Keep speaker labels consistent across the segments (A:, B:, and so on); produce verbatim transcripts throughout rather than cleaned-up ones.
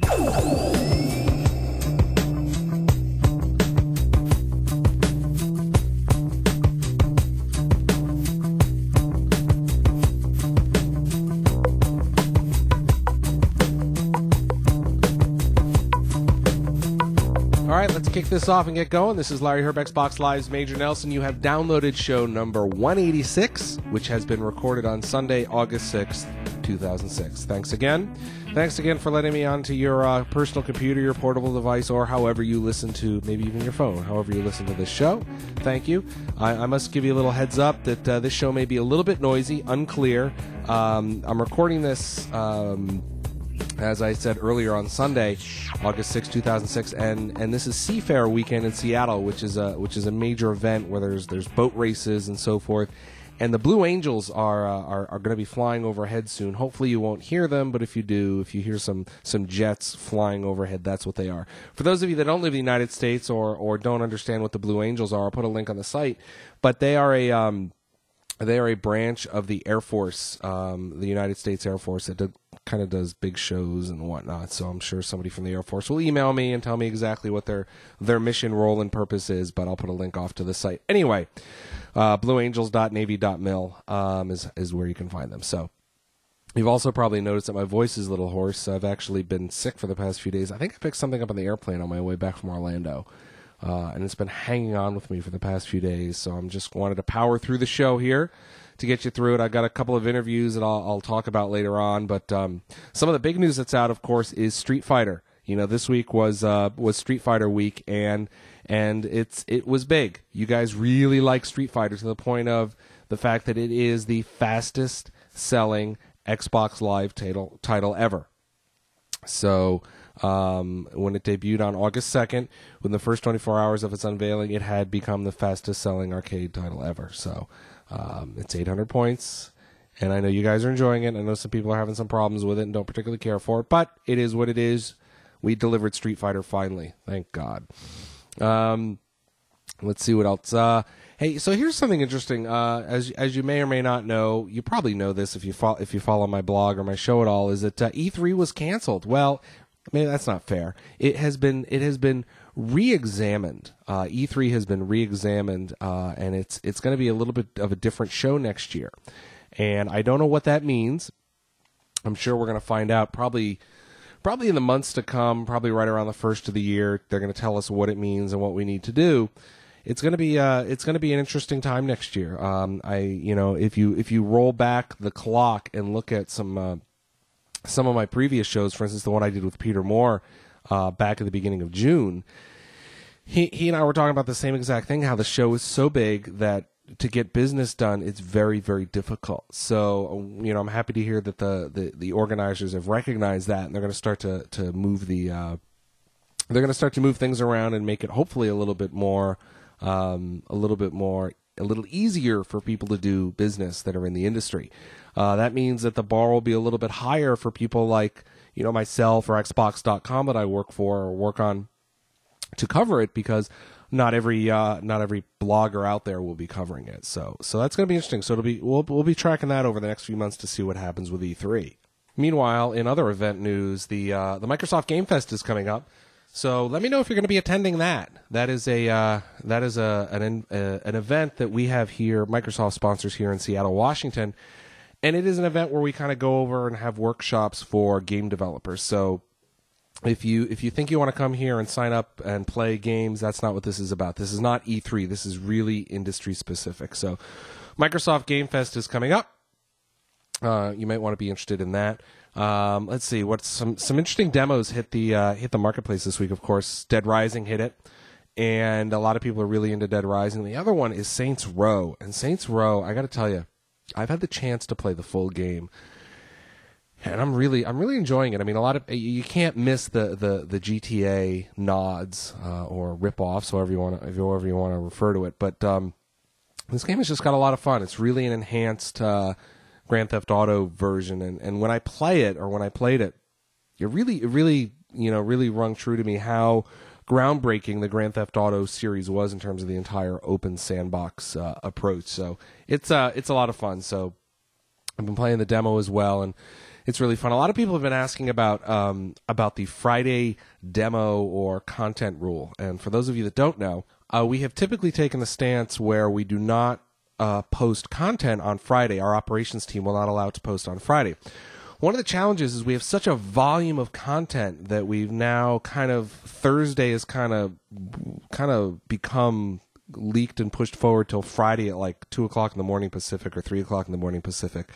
A: Let's kick this off and get going. This is Larry Herb, Xbox Live's Major Nelson. You have downloaded show number one eighty-six, which has been recorded on Sunday, August sixth, two thousand six. Thanks again. Thanks again for letting me onto your uh, personal computer, your portable device, or however you listen to, maybe even your phone, however you listen to this show. Thank you. I, I must give you a little heads up that uh, this show may be a little bit noisy, unclear. Um, I'm recording this... Um, As I said earlier on Sunday, August sixth, two thousand six, and, and this is Seafair Weekend in Seattle, which is a which is a major event where there's there's boat races and so forth. And the Blue Angels are uh, are, are going to be flying overhead soon. Hopefully you won't hear them, but if you do, if you hear some some jets flying overhead, that's what they are. For those of you that don't live in the United States or or don't understand what the Blue Angels are, I'll put a link on the site. But they are a um, they are a branch of the Air Force, um, the United States Air Force that do, kind of does big shows and whatnot. So I'm sure somebody from the Air Force will email me and tell me exactly what their their mission, role, and purpose is. But I'll put a link off to the site anyway. Uh, blue angels dot navy dot mil um, is is where you can find them. So you've also probably noticed that my voice is a little hoarse. I've actually been sick for the past few days. I think I picked something up on the airplane on my way back from Orlando. Uh, and it's been hanging on with me for the past few days, so I'm just wanted to power through the show here to get you through it. I got a couple of interviews that I'll, I'll talk about later on, but um, some of the big news that's out, of course, is Street Fighter. You know, this week was uh, was Street Fighter week, and and it's it was big. You guys really like Street Fighter to the point of the fact that it is the fastest selling Xbox Live title title ever. So. Um, when it debuted on August second, within the first twenty-four hours of its unveiling, it had become the fastest selling arcade title ever. So um, it's eight hundred points, and I know you guys are enjoying it. I know some people are having some problems with it and don't particularly care for it, but it is what it is. We delivered Street Fighter finally, thank God. Um, let's see what else. Uh, hey, so here's something interesting. Uh, as as you may or may not know, you probably know this if you follow if you follow my blog or my show at all, is that uh, E three was canceled. Well. Maybe that's not fair. It has been it has been re-examined. Uh, E three has been re-examined, uh, and it's it's going to be a little bit of a different show next year. And I don't know what that means. I'm sure we're going to find out probably probably in the months to come. Probably right around the first of the year, they're going to tell us what it means and what we need to do. It's going to be uh, it's going to be an interesting time next year. Um, I you know if you if you roll back the clock and look at some. Uh, Some of my previous shows, for instance, the one I did with Peter Moore uh, back at the beginning of June, he he and I were talking about the same exact thing, how the show is so big that to get business done, it's very, very difficult. So, you know, I'm happy to hear that the, the, the organizers have recognized that, and they're going to start to, to move the uh, they're going to start to move things around and make it hopefully a little bit more um, a little bit more a little easier for people to do business that are in the industry. Uh, that means that the bar will be a little bit higher for people like, you know, myself or Xbox dot com that I work for or work on to cover it, because not every uh, not every blogger out there will be covering it. So so that's going to be interesting. So it'll be we'll we'll be tracking that over the next few months to see what happens with E three. Meanwhile, in other event news, the uh, the Microsoft Game Fest is coming up. So let me know if you're going to be attending that. That is a uh, that is a an uh, an event that we have here. Microsoft sponsors here in Seattle, Washington. And it is an event where we kind of go over and have workshops for game developers. So if you if you think you want to come here and sign up and play games, that's not what this is about. This is not E three. This is really industry specific. So Microsoft Game Fest is coming up. Uh, you might want to be interested in that. Um, let's see. What some some interesting demos hit the uh, hit the marketplace this week. Of course, Dead Rising hit it, and a lot of people are really into Dead Rising. The other one is Saints Row, and Saints Row, I got to tell you, I've had the chance to play the full game, and I'm really, I'm really enjoying it. I mean, a lot of you can't miss the the, the G T A nods uh, or rip-offs, however you want to, however you want to refer to it. But um, this game has just got a lot of fun. It's really an enhanced uh, Grand Theft Auto version, and, and when I play it, or when I played it, it really, it really, you know, really rung true to me how groundbreaking the Grand Theft Auto series was in terms of the entire open sandbox uh, approach. So it's uh, it's a lot of fun. So I've been playing the demo as well, and It's really fun. A lot of people have been asking about um, about the Friday demo or content rule. And for those of you that don't know, uh, we have typically taken the stance where we do not uh, post content on Friday. Our operations team will not allow it to post on Friday. One of the challenges is we have such a volume of content that we've now kind of Thursday has kind of kind of become leaked and pushed forward till Friday at like two o'clock in the morning Pacific or three o'clock in the morning Pacific.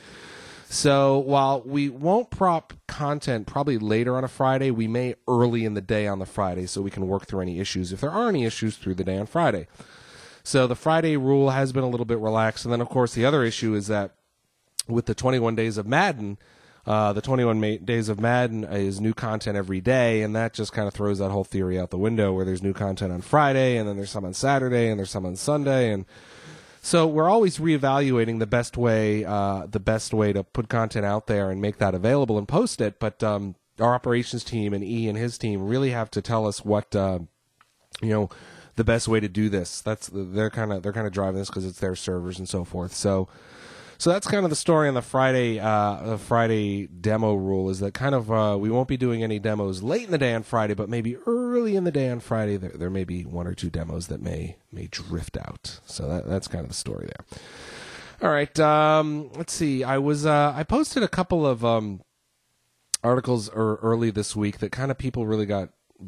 A: So while we won't prop content probably later on a Friday, we may early in the day on the Friday so we can work through any issues if there are any issues through the day on Friday. So the Friday rule has been a little bit relaxed. And then, of course, the other issue is that with the twenty-one days of Madden, Uh, the twenty-one ma- days of Madden is new content every day, and that just kind of throws that whole theory out the window where there's new content on Friday, and then there's some on Saturday, and there's some on Sunday, and so we're always reevaluating the best way, uh, the best way to put content out there and make that available and post it. But um, our operations team and E and his team really have to tell us what uh, you know the best way to do this. That's they're kind of they're kind of driving this because it's their servers and so forth. So. So that's kind of the story on the Friday uh, the Friday demo rule is that kind of uh, we won't be doing any demos late in the day on Friday, but maybe early in the day on Friday there, there may be one or two demos that may may drift out. So that, that's kind of the story there. All right, um, let's see. I was uh, I posted a couple of um, articles er, early this week that kind of people really got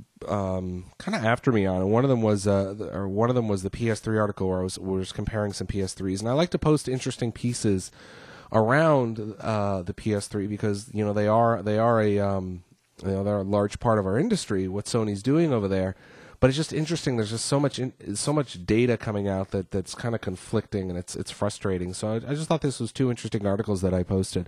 A: um, kind of after me on, and one of them was uh, the, or one of them was the P S three article where I was, was comparing some P S threes, and I like to post interesting pieces around uh, the P S three because you know they are they are a um, you know they're a large part of our industry. What Sony's doing over there, but it's just interesting. There's just so much in, so much data coming out that that's kind of conflicting, and it's it's frustrating. So I, I just thought this was two interesting articles that I posted.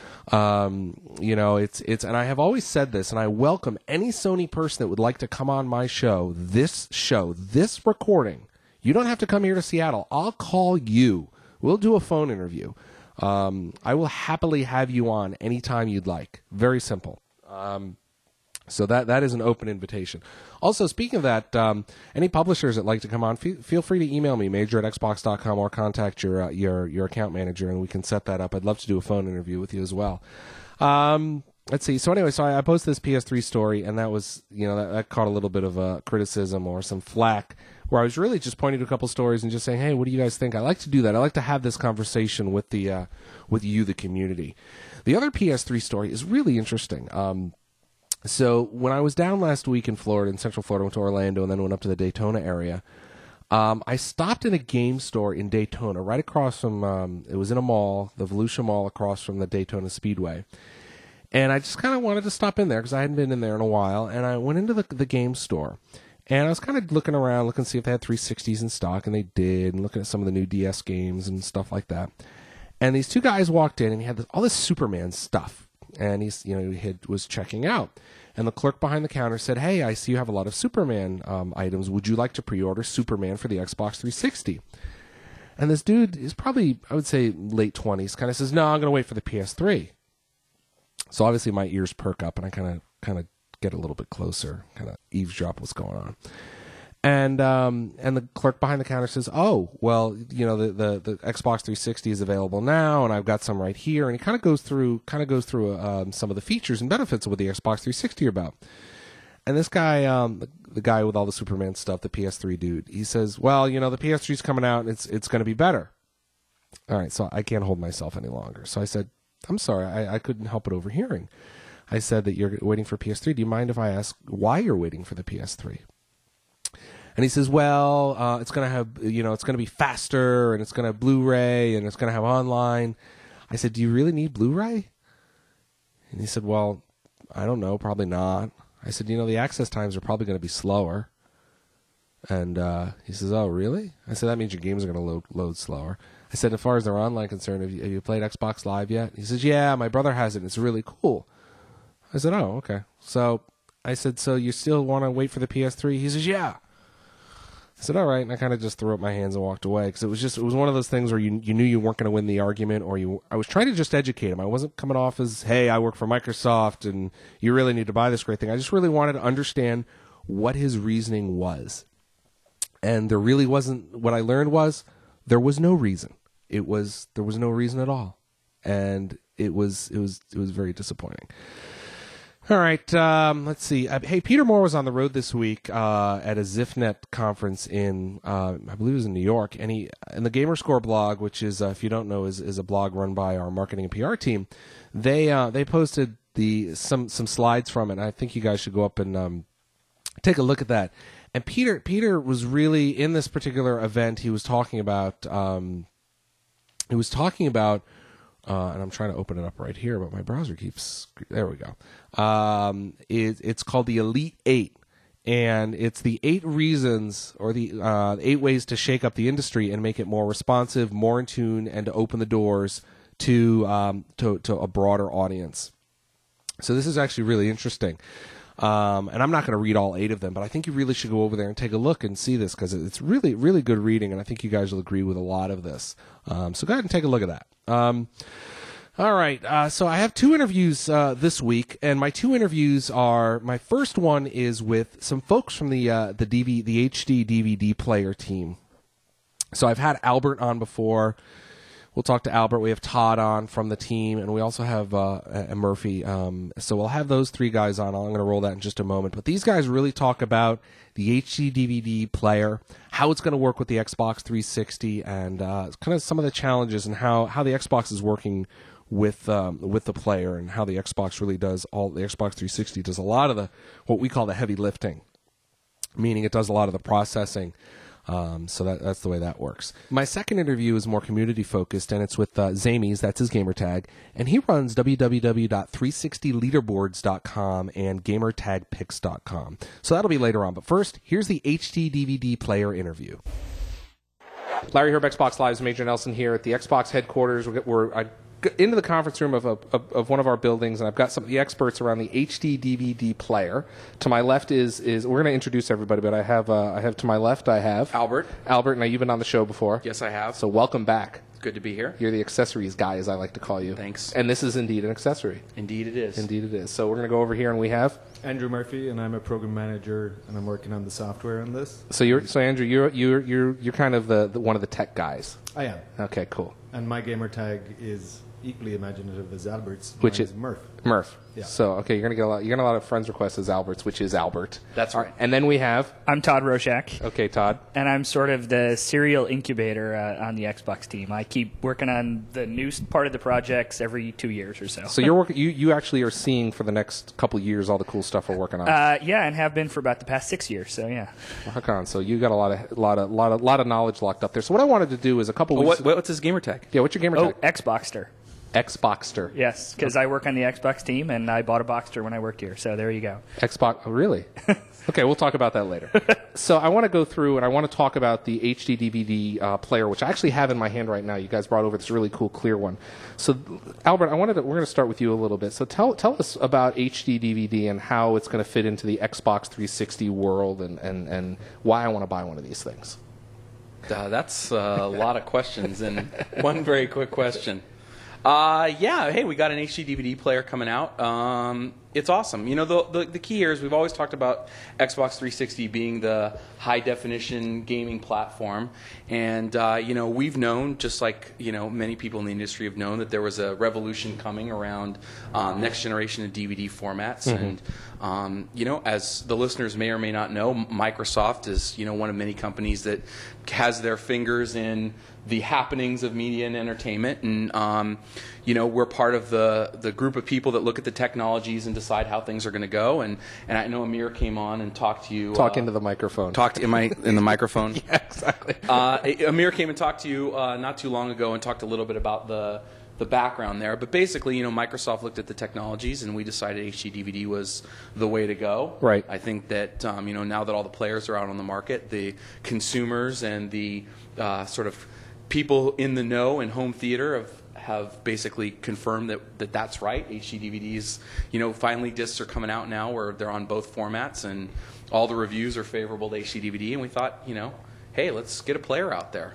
A: Um, you know, it's, it's, and I have always said this, and I welcome any Sony person that would like to come on my show, this show, this recording. You don't have to come here to Seattle. I'll call you. We'll do a phone interview. Um, I will happily have you on anytime you'd like. Very simple. Um, So that that is an open invitation. Also, speaking of that, um, any publishers that like to come on, f- feel free to email me, major at xbox dot com, or contact your uh, your your account manager, and we can set that up. I'd love to do a phone interview with you as well. Um, let's see. So anyway, so I, I posted this P S three story, and that was, you know, that, that caught a little bit of uh, criticism or some flack, where I was really just pointing to a couple stories and just saying, hey, what do you guys think? I like to do that. I like to have this conversation with the uh, with you, the community. The other P S three story is really interesting. Um, So when I was down last week in Florida, in Central Florida, went to Orlando, and then went up to the Daytona area, um, I stopped in a game store in Daytona, right across from, um, it was in a mall, the Volusia Mall across from the Daytona Speedway. And I just kind of wanted to stop in there because I hadn't been in there in a while. And I went into the, the game store, and I was kind of looking around, looking to see if they had three sixties in stock, and they did, and looking at some of the new D S games and stuff like that. And these two guys walked in, and he had this, all this Superman stuff. And he's, you know, he had, was checking out. And the clerk behind the counter said, hey, I see you have a lot of Superman um, items. Would you like to pre-order Superman for the Xbox three sixty? And this dude is probably, I would say, late twenties, kind of says, no, I'm going to wait for the P S three. So obviously my ears perk up, and I kind of kind of get a little bit closer, kind of eavesdrop what's going on. And um, and the clerk behind the counter says, oh, well, you know, the, the, the Xbox three sixty is available now, and I've got some right here. And he kind of goes through kind of goes through um, some of the features and benefits of what the Xbox three sixty are about. And this guy, um, the, the guy with all the Superman stuff, the P S three dude, he says, well, you know, the P S three is coming out, and it's it's going to be better. All right, so I can't hold myself any longer. So I said, I'm sorry, I, I couldn't help but overhearing. I said that you're waiting for P S three. Do you mind if I ask why you're waiting for the P S three? And he says, well, uh, it's going to have, you know, it's going to be faster, and it's going to have Blu-ray, and it's going to have online. I said, do you really need Blu-ray? And he said, well, I don't know, probably not. I said, you know, the access times are probably going to be slower. And uh, he says, oh, really? I said, that means your games are going to load, load slower. I said, as far as their online concern, have you, have you played Xbox Live yet? He says, yeah, my brother has it, and it's really cool. I said, oh, okay. So I said, so you still want to wait for the P S three? He says, yeah. I said, all right, and I kind of just threw up my hands and walked away because it was just, it was one of those things where you you knew you weren't going to win the argument, or you, I was trying to just educate him. I wasn't coming off as, hey, I work for Microsoft and you really need to buy this great thing. I just really wanted to understand what his reasoning was. And there really wasn't, what I learned was there was no reason. It was, there was no reason at all. And it was it was it was very disappointing. All right, um, let's see. Uh, hey, Peter Moore was on the road this week uh, at a ZiffNet conference in, uh, I believe it was in New York, and he, in the Gamerscore blog, which is, uh, if you don't know, is, is a blog run by our marketing and P R team. They uh, they posted the some some slides from it. And I think you guys should go up and um, take a look at that. And Peter Peter was really in this particular event. He was talking about um, he was talking about. Uh, and I'm trying to open it up right here, but my browser keeps. There we go. Um, it, it's called the Elite Eight, and it's the eight reasons or the uh, eight ways to shake up the industry and make it more responsive, more in tune, and to open the doors to um, to, to a broader audience. So this is actually really interesting. Um, and I'm not going to read all eight of them, but I think you really should go over there and take a look and see this because it's really, really good reading, and I think you guys will agree with a lot of this. Um, so go ahead and take a look at that. Um, all right, uh, so I have two interviews uh, this week, and my two interviews are, my first one is with some folks from the uh, the D V the H D D V D player team. So I've had Albert on before. We'll talk to Albert. We have Todd on from the team, and we also have uh, Murphy. Um, so we'll have those three guys on. I'm going to roll that in just a moment. But these guys really talk about the H D D V D player, how it's going to work with the Xbox three sixty, and uh, kind of some of the challenges and how, how the Xbox is working with um, with the player, and how the Xbox really does all. The Xbox three sixty does a lot of the what we call the heavy lifting, meaning it does a lot of the processing. Um, so that, that's the way that works. My second interview is more community focused, and it's with uh, Zamies, that's his gamer tag, and he runs w w w dot three sixty leaderboards dot com and gamertag picks dot com. So that'll be later on. But first, here's the H D D V D player interview. Larry Herb, Xbox Live's Major Nelson here at the Xbox headquarters. We're, we're I, into the conference room of, a, of, of one of our buildings, and I've got some of the experts around the H D D V D player. To my left is is we're going to introduce everybody, but I have uh, I have to my left I have
B: Albert.
A: Albert, now you've been on the show before.
B: Yes, I have.
A: So welcome back.
B: Good to be here.
A: You're the accessories guy, as I like to call you.
B: Thanks.
A: And this is indeed an accessory.
B: Indeed it is.
A: Indeed it is. So we're going to go over here, and we have
C: Andrew Murphy, and I'm a program manager, and I'm working on the software on this.
A: So you're so Andrew, you're you're you're you're kind of the, the one of the tech guys.
C: I am.
A: Okay, cool.
C: And my gamer tag is equally imaginative as Albert's,
A: which
C: is
A: is
C: Murph.
A: Murph.
C: Yeah.
A: So okay, you're gonna get a lot. You're gonna get a lot of friends requests as Albert's, which is Albert.
B: That's right.
A: And then we have.
D: I'm Todd Roshak.
A: Okay, Todd.
D: And I'm sort of the serial incubator uh, on the Xbox team. I keep working on the new part of the projects every two years or so.
A: So you're working. You you actually are seeing for the next couple years all the cool stuff we're working on.
D: Uh, yeah, and have been for about the past six years. So yeah.
A: Rock on. So you got a lot of lot of lot of lot of knowledge locked up there. So what I wanted to do is a couple.
B: Oh,
A: weeks
B: what, what's his gamer tag?
A: Yeah, what's your gamer
D: Oh,
A: tag?
D: Xboxster.
A: Xboxster.
D: Yes, because I work on the Xbox team, and I bought a Boxster when I worked here. So there you go.
A: Xbox. Oh, really? Okay, we'll talk about that later. So I want to go through and I want to talk about the H D D V D uh, player, which I actually have in my hand right now. You guys brought over this really cool clear one. So Albert, I wanted to, we're going to start with you a little bit. So tell tell us about H D D V D and how it's going to fit into the Xbox three sixty world, and, and, and why I want to buy one of these things.
B: Uh, that's uh, a lot of questions in one very quick question. Uh, yeah, hey, we got an H D D V D player coming out. Um, it's awesome. You know, the, the the key here is we've always talked about Xbox three sixty being the high-definition gaming platform. And, uh, you know, we've known, just like, you know, many people in the industry have known, that there was a revolution coming around um, next generation of D V D formats. Mm-hmm. And, um, you know, as the listeners may or may not know, Microsoft is, you know, one of many companies that has their fingers in the happenings of media and entertainment, and um, you know, we're part of the the group of people that look at the technologies and decide how things are going to go. And and I know Amir came on and talked to you.
A: Talk
B: uh,
A: into the microphone.
B: Talked in my in the microphone.
A: Yeah, exactly.
B: uh, Amir came and talked to you uh, not too long ago and talked a little bit about the the background there. But basically, you know, Microsoft looked at the technologies and we decided H D D V D was the way to go.
A: Right.
B: I think that um, you know, now that all the players are out on the market, the consumers and the uh, sort of people in the know in home theater have, have basically confirmed that, that that's right. H D D V Ds, you know, finally discs are coming out now where they're on both formats, and all the reviews are favorable to H D D V D. And we thought, you know, hey, let's get a player out there.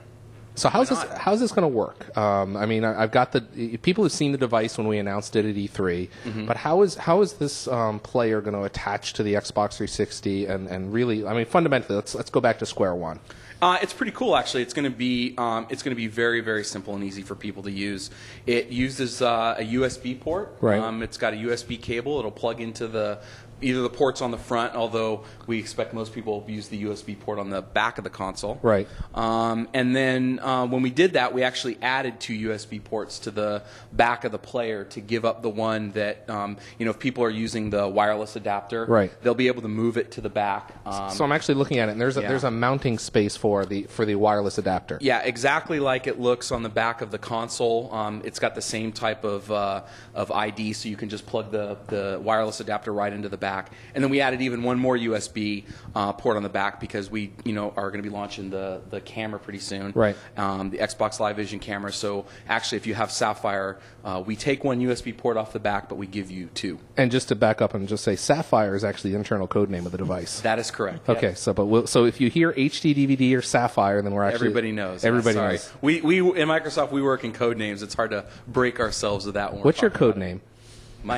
A: So how's
B: Why
A: this?
B: not?
A: How's this going to work? Um, I mean, I, I've got the people have seen the device when we announced it at E three,
B: Mm-hmm.
A: but how is how is this um, player going to attach to the Xbox three sixty? And, and really, I mean, fundamentally, let's let's go back to square one.
B: Uh, it's pretty cool, actually. It's going to be um, it's going to be very, very simple and easy for people to use. It uses uh, a U S B port.
A: Right.
B: Um, it's got a U S B cable. It'll plug into the either the ports on the front, although we expect most people use the U S B port on the back of the console.
A: Right.
B: Um, and then uh, when we did that, we actually added two U S B ports to the back of the player to give up the one that um, you know if people are using the wireless adapter,
A: Right.
B: they'll be able to move it to the back. Um,
A: So I'm actually looking at it, and there's a,
B: yeah.
A: there's a mounting space for the for the wireless adapter.
B: Yeah, exactly like it looks on the back of the console. Um, it's got the same type of uh, of I D, so you can just plug the, the wireless adapter right into the back. And then we added even one more U S B uh, port on the back because we, you know, are going to be launching the, the camera pretty soon.
A: Right.
B: Um, the Xbox Live Vision camera. So actually, if you have Sapphire, uh, we take one U S B port off the back, but we give you two.
A: And just to back up and just say, Sapphire is actually the internal code name of the device.
B: That is correct.
A: Okay,
B: Yes.
A: so but we'll, so if you hear H D D V D or Sapphire, then we're actually
B: Everybody knows.
A: Everybody
B: Sorry.
A: knows.
B: We, we in Microsoft we work in code names. It's hard to break ourselves with that one.
A: What's your code name?
B: My,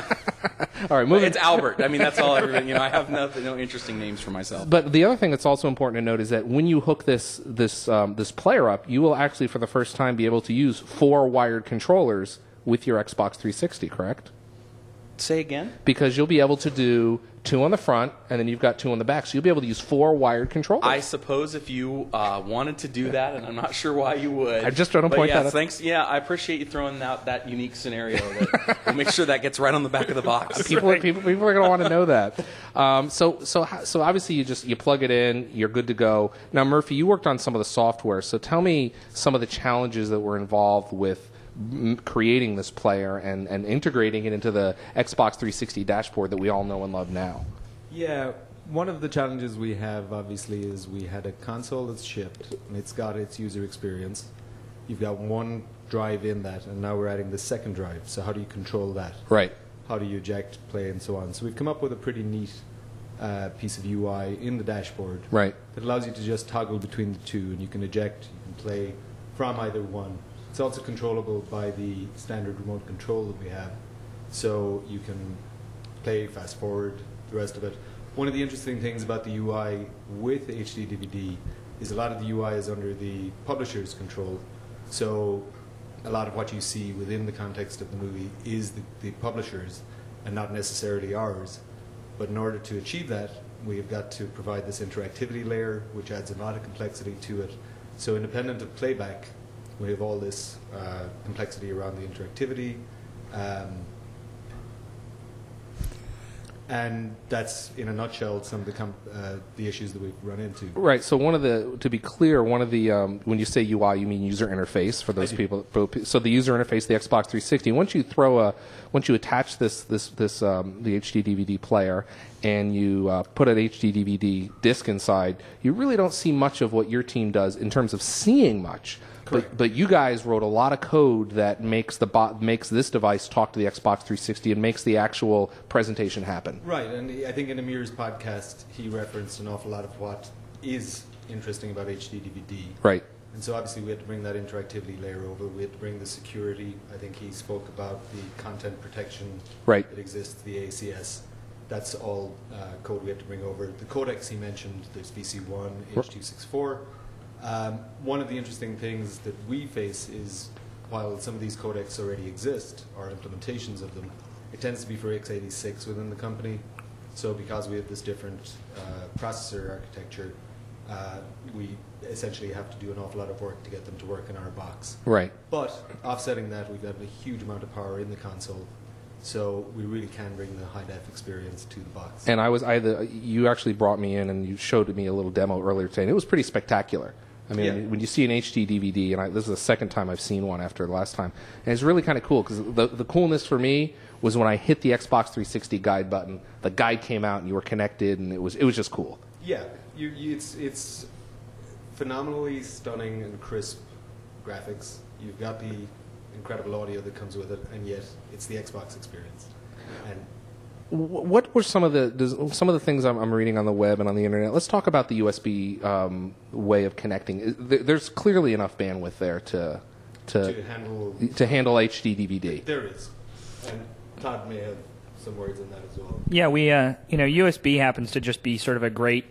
A: All right, moving.
B: it's Albert. I mean, that's all. Everybody, you know, I have nothing, no interesting names for myself.
A: But the other thing that's also important to note is that when you hook this this um, this player up, you will actually, for the first time, be able to use four wired controllers with your Xbox three sixty. Correct?
B: Say again.
A: Because you'll be able to do two on the front, and then you've got two on the back, so you'll be able to use four wired controllers.
B: I suppose if you uh, wanted to do that, and I'm not sure why you would.
A: I'm just trying to
B: but
A: point
B: yeah,
A: that out.
B: Thanks. Yeah, I appreciate you throwing out that unique scenario. That we'll make sure that gets right on the back of the box.
A: people, people, people are going to want to know that. Um, so, so, ho- so obviously, you just you plug it in, you're good to go. Now, Murphy, you worked on some of the software, so tell me some of the challenges that were involved with m- creating this player and, and integrating it into the Xbox three sixty dashboard that we all know and love now.
C: Yeah, one of the challenges we have, obviously, is we had a console that's shipped, and it's got its user experience. You've got one drive in that, and now we're adding the second drive. So how do you control that?
A: Right.
C: How do you eject, play, and so on? So we've come up with a pretty neat uh, piece of U I in the dashboard
A: Right.
C: that allows you to just toggle between the two, and you can eject, you can play from either one. It's also controllable by the standard remote control that we have, so you can play, fast forward, the rest of it. One of the interesting things about the U I with H D D V D is a lot of the U I is under the publisher's control. So a lot of what you see within the context of the movie is the, the publisher's and not necessarily ours. But in order to achieve that, we have got to provide this interactivity layer, which adds a lot of complexity to it. So independent of playback, we have all this uh, complexity around the interactivity. Um, And that's, in a nutshell, some of the com- uh, the issues that we've run into.
A: Right. So one of the, to be clear, one of the, um, when you say U I, you mean user interface for those people. So the user interface, the Xbox three sixty. Once you throw a, once you attach this, this, this, um, the H D D V D player, and you uh, put an H D D V D disc inside, you really don't see much of what your team does in terms of seeing much. But, but you guys wrote a lot of code that makes the bo- makes this device talk to the Xbox three sixty and makes the actual presentation happen.
C: Right, and I think in Amir's podcast, he referenced an awful lot of what is interesting about H D D V D.
A: Right.
C: And so obviously we had to bring that interactivity layer over. We had to bring the security. I think he spoke about the content protection
A: Right.
C: that exists, the A C S. That's all uh, code we had to bring over. The codecs he mentioned, there's V C one, H two sixty-four. Um, one of the interesting things that we face is, while some of these codecs already exist, or implementations of them, it tends to be for x eighty-six within the company. So because we have this different uh, processor architecture, uh, we essentially have to do an awful lot of work to get them to work in our box.
A: Right.
C: But offsetting that, we've got a huge amount of power in the console, so we really can bring the high-def experience to the box.
A: And I was I the you actually brought me in and you showed me a little demo earlier today, and it was pretty spectacular. I mean,
C: Yeah.
A: when you see an H D D V D, and I, this is the second time I've seen one after the last time, and it's really kind of cool because the the coolness for me was when I hit the Xbox three sixty guide button, the guide came out and you were connected, and it was it was just cool.
C: Yeah, you, you, it's it's phenomenally stunning and crisp graphics. You've got the incredible audio that comes with it, and yet it's the Xbox experience. And
A: wh- what were some of the does, some of the things I'm, I'm reading on the web and on the internet? Let's talk about the U S B um, way of connecting. Is- there- There's clearly enough bandwidth there to to
C: To handle,
A: to handle H D D V D.
C: there is, and Todd may have some words on that as well.
D: Yeah, we uh, you know U S B happens to just be sort of a great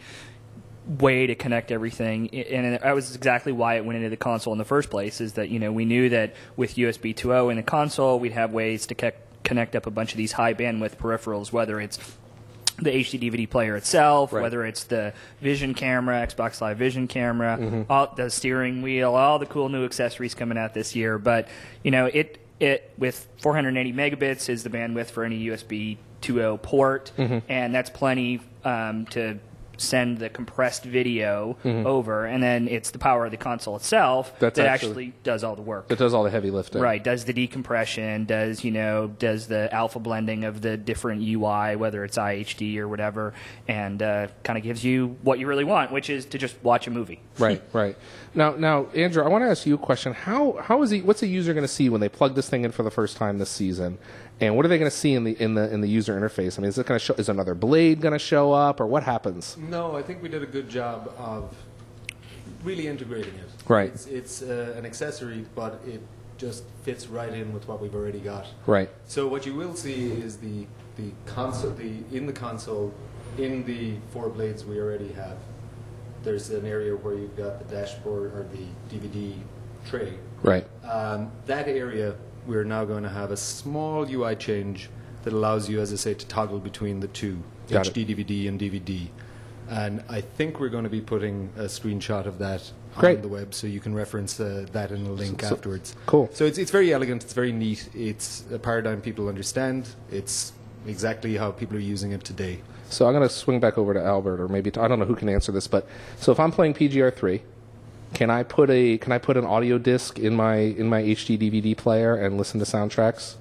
D: way to connect everything, and that was exactly why it went into the console in the first place. Is that you know we knew that with U S B two point oh in the console, we'd have ways to ke- connect up a bunch of these high bandwidth peripherals, whether it's the H D D V D player itself,
A: Right.
D: whether it's the Vision camera, Xbox Live Vision camera,
A: Mm-hmm.
D: all, the steering wheel, all the cool new accessories coming out this year. But you know, it it with four hundred eighty megabits is the bandwidth for any U S B two point oh port,
A: Mm-hmm.
D: and that's plenty um, to send the compressed video over, and then it's the power of the console itself
A: Mm-hmm. That's
D: that
A: actually-
D: actually does all the work.
A: That does all the heavy lifting.
D: Right, does the decompression, does, you know, does the alpha blending of the different U I, whether it's I H D or whatever, and uh, kind of gives you what you really want, which is to just watch a movie.
A: Right, right. Now, now, Andrew, I want to ask you a question. How, how is he? What's a user going to see when they plug this thing in for the first time this season? And what are they going to see in the in the in the user interface? I mean, is it going to show? Is another blade going to show up, or what happens?
C: No, I think we did a good job of really integrating it.
A: Right.
C: It's, it's uh, an accessory, but it just fits right in with what we've already got.
A: Right.
C: So what you will see is the the console, the in the console, in the four blades we already have. There's an area where you've got the dashboard or the D V D tray.
A: Right.
C: Um, that area, we're now going to have a small U I change that allows you, as I say, to toggle between the two,
A: Got
C: H D
A: it.
C: D V D and D V D. And I think we're going to be putting a screenshot of that
A: Great.
C: on the web, so you can reference uh, that in a link
A: So- so-
C: afterwards.
A: cool.
C: So it's, it's very elegant, it's very neat, it's a paradigm people understand, it's exactly how people are using it today.
A: So I'm going to swing back over to Albert, or maybe to, I don't know who can answer this, but so if I'm playing P G R three, can I put a can I put an audio disc in my in my H D D V D player and listen to soundtracks?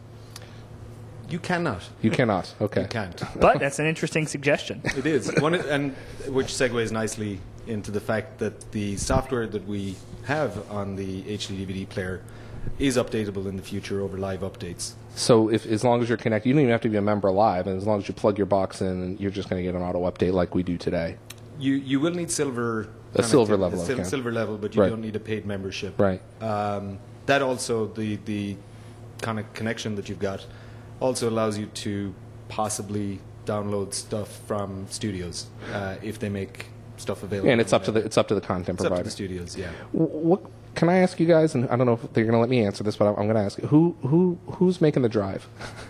C: You cannot.
A: You cannot. Okay.
C: You can't.
D: But that's an interesting suggestion.
C: It is, One, and which segues nicely into the fact that the software that we have on the H D D V D player is updatable in the future over live updates.
A: So if as long as you're connected, you don't even have to be a member live, and as long as you plug your box in, you're just going to get an auto update like we do today.
C: You you will need silver
A: A silver
C: connectivity,
A: level,
C: a sil-
A: okay.
C: silver level, but you
A: Right.
C: don't need a paid membership.
A: Right.
C: Um, that also the the kind of connection that you've got also allows you to possibly download stuff from studios uh, if they make stuff available.
A: And it's up to the it's up to the content
C: It's up to
A: provider.
C: the studios, yeah.
A: Wh- What can I ask you guys? And I don't know if they're going to let me answer this, but I'm, I'm going to ask who who who's making the drive?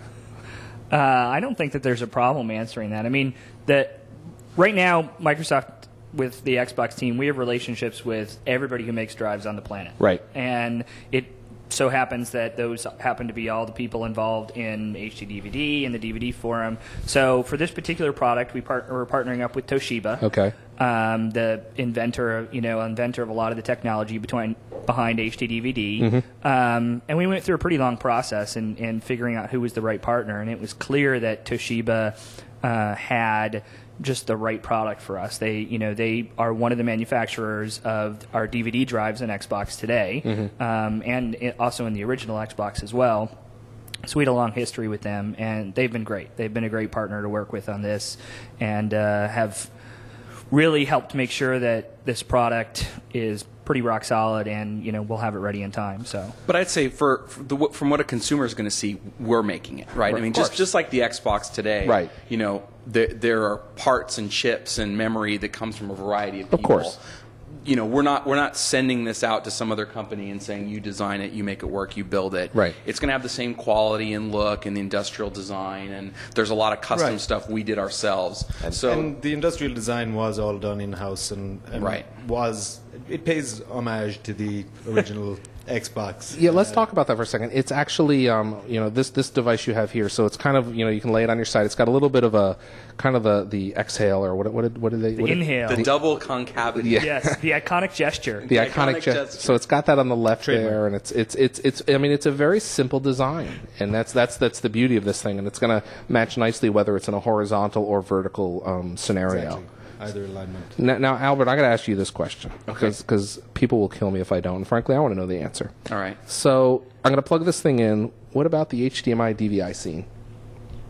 D: Uh, I don't think that there's a problem answering that. I mean, that right now, Microsoft with the Xbox team, we have relationships with everybody who makes drives on the planet.
A: Right.
D: And it so happens that those happen to be all the people involved in H D D V D and the D V D forum. So for this particular product, we part- we're partnering up with Toshiba.
A: Okay.
D: Um, the inventor, you know, inventor of a lot of the technology between behind H D D V D,
A: Mm-hmm.
D: um, and we went through a pretty long process in, in figuring out who was the right partner, and it was clear that Toshiba uh, had just the right product for us. They, you know, they are one of the manufacturers of our D V D drives in Xbox today,
A: Mm-hmm.
D: um, and it, also in the original Xbox as well. So we had a long history with them, and they've been great. They've been a great partner to work with on this, and uh, have really helped make sure that this product is pretty rock solid, and you know we'll have it ready in time. So,
B: But I'd say for, for the, from what a consumer is going to see, we're making it, right?
A: Of
B: I mean,
A: course.
B: just just like the Xbox today,
A: Right.
B: You know, there, there are parts and chips and memory that comes from a variety of people.
A: Of course.
B: You know, we're not we're not sending this out to some other company and saying you design it, you make it work, you build it.
A: Right.
B: It's going to have the same quality and look and the industrial design, and there's a lot of custom
C: Right.
B: stuff we did ourselves. so
C: and the industrial design was all done in house, and, and
B: Right.
C: was it pays homage to the original Xbox.
A: Yeah, let's talk about that for a second. It's actually, um, you know, this this device you have here. So it's kind of, you know, you can lay it on your side. It's got a little bit of a kind of the the exhale, or what what did what did they
D: the
A: what did-
D: inhale,
B: the double concavity.
A: Yeah.
D: yes, the iconic gesture.
A: the
B: The
A: iconic,
B: iconic
A: gesture.
B: gesture.
A: So it's got that on the left
C: Trademark.
A: there, and it's it's it's it's. I mean, it's a very simple design, and that's that's that's the beauty of this thing, and it's going to match nicely whether it's in a horizontal or vertical um, scenario.
C: Exactly. Either alignment.
A: Now, now, Albert, I got to ask you this question
B: Okay.
A: because people will kill me if I don't. And frankly, I want to know the answer.
B: All right.
A: So I'm going to plug this thing in. What about the H D M I D V I scene?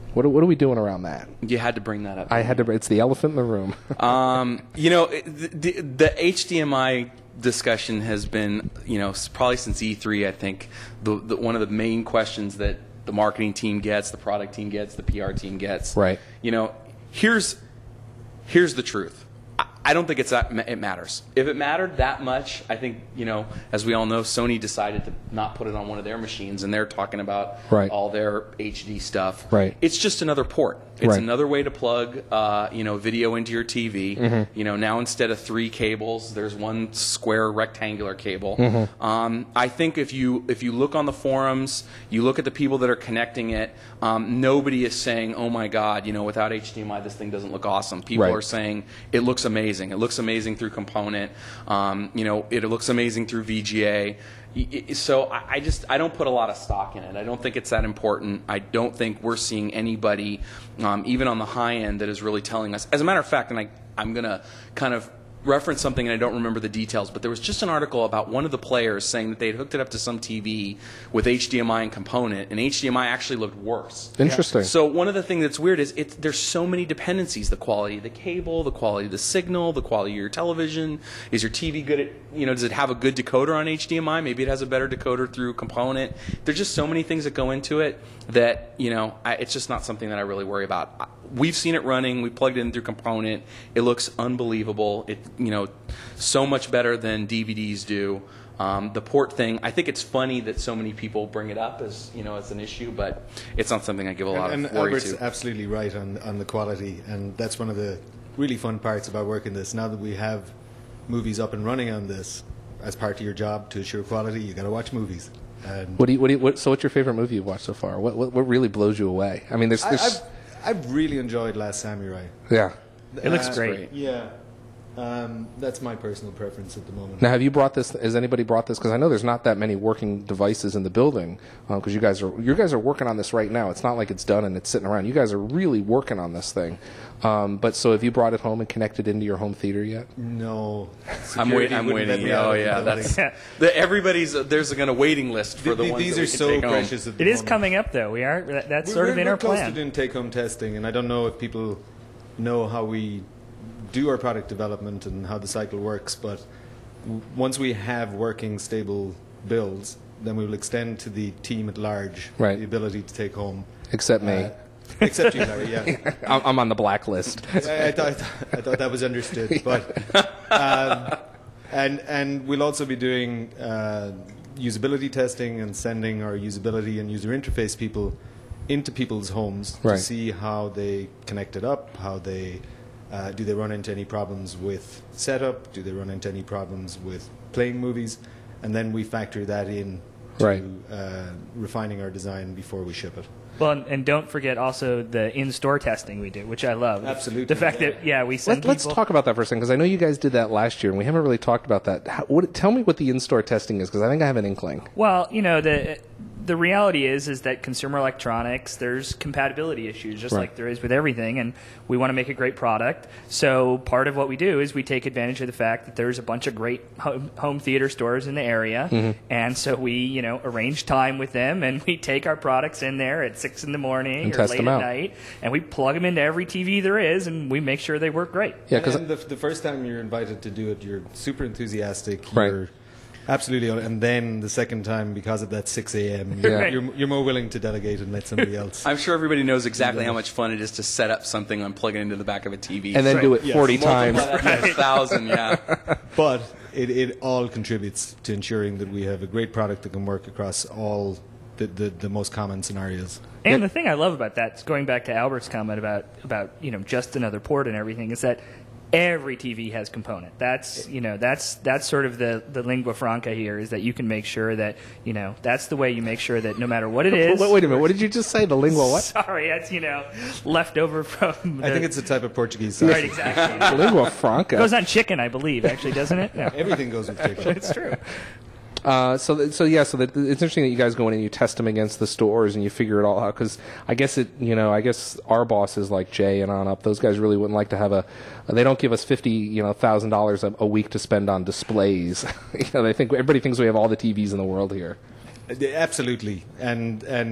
A: What are, what are we doing around that?
B: You had to bring that up.
A: I had to. It's the elephant in the room.
B: Um, you know, it- the, the, the H D M I discussion has been, you know, s- probably since E three, I think, the, the, one of the main questions that the marketing team gets, the product team gets, the P R team gets.
A: Right.
B: You know, here's here's the truth. I, I don't think it's that ma- it matters. If it mattered that much, I think, you know, as we all know, Sony decided to not put it on one of their machines, and they're talking about
A: Right.
B: all their H D stuff.
A: Right.
B: It's just another port. It's
A: Right.
B: another way to plug, uh, you know, video into your T V.
A: Mm-hmm.
B: You know, now instead of three cables, there's one square rectangular cable.
A: Mm-hmm.
B: Um, I think if you if you look on the forums, you look at the people that are connecting it. Um, nobody is saying, "Oh my God, you know, without H D M I, this thing doesn't look awesome." People
A: Right.
B: are saying it looks amazing. It looks amazing through Component. Um, you know, it looks amazing through V G A. Y- y- So I I just I don't put a lot of stock in it. I don't think it's that important. I don't think we're seeing anybody, um, even on the high end, that is really telling us. As a matter of fact, and I I'm gonna kind of reference something, and I don't remember the details, but there was just an article about one of the players saying that they had hooked it up to some T V with H D M I and Component, and H D M I actually looked worse.
A: Interesting.
B: So one of the things that's weird is it, there's so many dependencies: the quality of the cable, the quality of the signal, the quality of your television. Is your T V good at, you know, does it have a good decoder on H D M I? Maybe it has a better decoder through Component. There's just so many things that go into it that, you know, I, it's just not something that I really worry about. I- We've seen it running. We plugged it in through Component. It looks unbelievable. It, you know, so much better than D V Ds do. Um, the port thing, I think it's funny that so many people bring it up as, you know, as an issue, but it's not something I give a lot
C: And,
B: of
C: and
B: worry
C: Albert's
B: to.
C: absolutely right on on the quality, and that's one of the really fun parts about working this. Now that we have movies up and running on this, as part of your job to assure quality, you got to watch movies. And
A: What do you? What do you? What, so, what's your favorite movie you've watched so far? What What, what really blows you away? I mean, there's,
C: I,
A: there's
C: I've I've really enjoyed Last Samurai.
A: yeah.
D: It looks
C: Uh,
D: great.
C: Yeah, um, that's my personal preference at the moment.
A: Now, have you brought this? Has anybody brought this? Because I know there's not that many working devices in the building. Because you guys are you guys are working on this right now. It's not like it's done and it's sitting around. You guys are really working on this thing. Um, but so, have you brought it home and connected into your home theater yet?
C: No,
B: I'm,
C: Security
B: wait, I'm
C: wouldn't let
B: waiting.
C: me out
B: Oh,
C: of the
B: yeah.
C: building.
B: That's, the, everybody's, there's a kind of waiting list for the
C: Th-
B: ones
C: These
B: that
C: are
B: we can
C: so
B: take home.
C: precious. At the
D: It is
C: moment.
D: coming up, though. We are that, that's
C: We're-
D: sort of
C: we're,
D: in
C: we're
D: our
C: close
D: plan.
C: to doing take-home testing, and I don't know if people know how we do our product development and how the cycle works. But w- once we have working, stable builds, then we will extend to the team at large
A: Right.
C: the ability to take home.
A: Except me.
C: Uh, except you, Larry. Yeah,
A: I'm, I'm on the blacklist.
C: I, I, thought, I thought that was understood. But um, and and we'll also be doing uh, usability testing and sending our usability and user interface people into people's homes
A: Right.
C: to see how they connect it up, how they uh, do they run into any problems with setup, do they run into any problems with playing movies, and then we factor that in to
A: Right.
C: uh, refining our design before we ship it.
D: Well, and, and don't forget also the in-store testing we do, which I love.
C: Absolutely,
D: The fact
C: yeah.
D: that yeah, we send
A: Let, let's
D: people.
A: talk about that for a second because I know you guys did that last year and we haven't really talked about that. How, what, tell me what the in-store testing is because I think I have an inkling.
D: Well, you know the the reality is is that consumer electronics, there's compatibility issues, just
A: Right.
D: like there is with everything, and we want to make a great product. So part of what we do is we take advantage of the fact that there's a bunch of great home, home theater stores in the area,
A: Mm-hmm.
D: and so we you know arrange time with them, and we take our products in there at six in the morning
A: And
D: or
A: test
D: late
A: them
D: at
A: out.
D: night, and we plug them into every T V there is, and we make sure they work great.
A: Yeah,
C: And,
A: because
C: and the, the first time you're invited to do it, you're super enthusiastic.
A: Right.
C: You're absolutely, on, and then the second time, because of that six a.m.,
A: Yeah.
C: you're, you're, you're more willing to delegate and let somebody else.
B: I'm sure everybody knows exactly how much fun it is to set up something and plug it into the back of a T V.
A: and then do it
C: Yes.
A: forty times.
B: Multiply that by a thousand, yeah.
C: But it, it all contributes to ensuring that we have a great product that can work across all the, the, the most common scenarios.
D: And the thing I love about that, going back to Albert's comment about about you know just another port and everything, is that every T V has component. That's you know that's that's sort of the the lingua franca here, is that you can make sure that you know that's the way you make sure that no matter what it is.
A: Wait, wait a minute. What did you just say? The lingua what?
D: Sorry, that's you know left over from. The,
C: I think it's a type of Portuguese sauce.
D: right exactly.
A: Lingua franca.
D: It goes on chicken, I believe. Actually, doesn't it? Yeah.
C: Everything goes with chicken.
D: It's true.
A: Uh, so, th- so yeah, so that, it's interesting that you guys go in and you test them against the stores and you figure it all out. Because I guess it, you know, I guess our bosses like Jay and on up, those guys really wouldn't like to have a. They don't give us fifty, you know, thousand dollars a week to spend on displays. you know, they think everybody thinks we have all the T Vs in the world here.
C: Uh, Absolutely, and and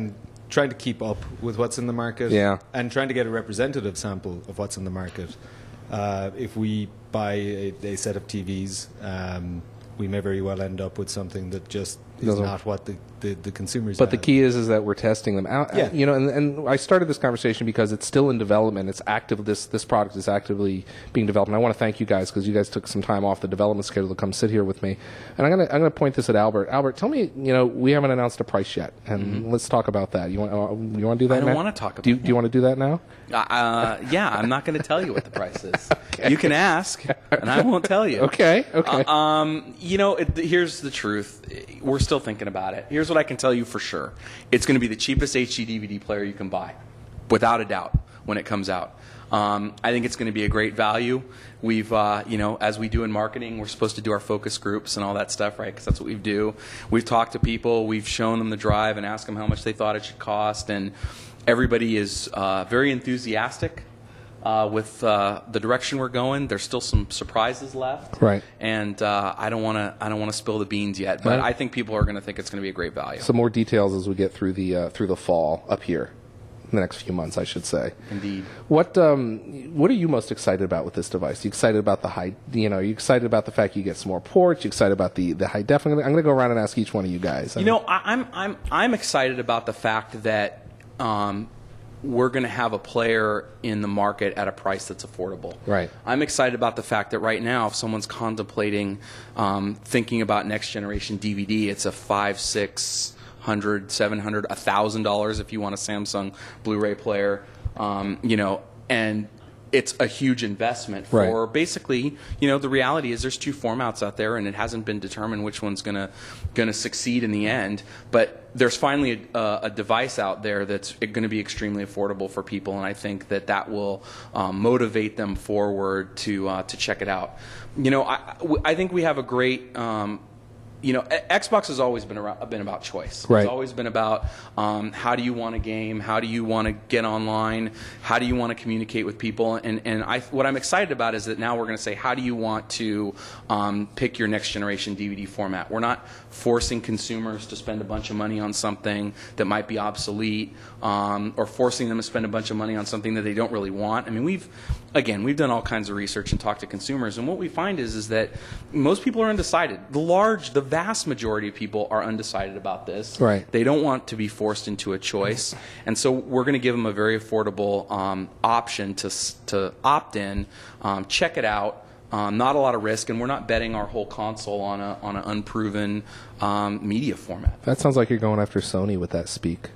C: trying to keep up with what's in the market,
A: Yeah.
C: and trying to get a representative sample of what's in the market. Uh, if we buy a, a set of T Vs, um, we may very well end up with something that just is
A: Doesn't-
C: not what the, the, the consumers
A: But the
C: have.
A: key is is that we're testing them out.
C: Yeah.
A: You know, and, and I started this conversation because it's still in development. It's active. This this product is actively being developed. And I want to thank you guys because you guys took some time off the development schedule to come sit here with me. And I'm gonna I'm gonna point this at Albert. Albert, tell me, you know, we haven't announced a price yet, and
B: Mm-hmm.
A: let's talk about that. You want uh, you want to do that?
B: I don't
A: now?
B: wanna talk about
A: Do you, do you want to do that now?
B: Uh, yeah, I'm not going to tell you what the price is. You can ask, and I won't tell you.
A: Okay. Okay.
B: Uh, um, you know, it, here's the truth. We're still thinking about it. Here's what I can tell you for sure. It's going to be the cheapest H D D V D player you can buy, without a doubt, when it comes out. Um, I think it's going to be a great value. We've, uh, you know, as we do in marketing, we're supposed to do our focus groups and all that stuff, right? Because that's what we do. We've talked to people. We've shown them the drive and asked them how much they thought it should cost. And everybody is uh, very enthusiastic uh, with uh, the direction we're going. There's still some surprises left,
A: Right.
B: And uh, I don't want to, I don't want to spill the beans yet. But
A: Right.
B: I think people are going to think it's going to be a great value.
A: Some more details as we get through the uh, through the fall up here, in the next few months, I should say.
B: Indeed.
A: What um, what are you most excited about with this device? You excited about the high? You know, are you excited about the fact you get some more ports? You excited about the the high def? I'm going to go around and ask each one of you guys.
B: You know, I, I'm I'm I'm excited about the fact that um, we're going to have a player in the market at a price that's affordable.
A: Right.
B: I'm excited about the fact that right now, if someone's contemplating um, thinking about next generation D V D, it's a five, six hundred, seven hundred, a thousand dollars if you want a Samsung Blu-ray player. Um, you know, and it's a huge investment for
A: Right.
B: basically, you know, the reality is there's two formats out there, and it hasn't been determined which one's gonna gonna succeed in the end. But there's finally a, a device out there that's going to be extremely affordable for people, and I think that that will um, motivate them forward to uh, to check it out. You know, I I think we have a great. Um, You know, Xbox has always been around, been about choice.
A: Right.
B: It's always been about um, how do you want to game, how do you want to get online, how do you want to communicate with people, and and I what I'm excited about is that now we're going to say how do you want to um, pick your next generation D V D format. We're not forcing consumers to spend a bunch of money on something that might be obsolete, um, or forcing them to spend a bunch of money on something that they don't really want. I mean, we've again we've done all kinds of research and talked to consumers, and what we find is is that most people are undecided. The large the vast majority of people are undecided about this.
A: Right.
B: They don't want to be forced into a choice, and so we're going to give them a very affordable um, option to s- to opt in, um, check it out. Um, not a lot of risk, and we're not betting our whole console on a on an unproven um, media format.
A: that sounds like you're going after Sony with that speak.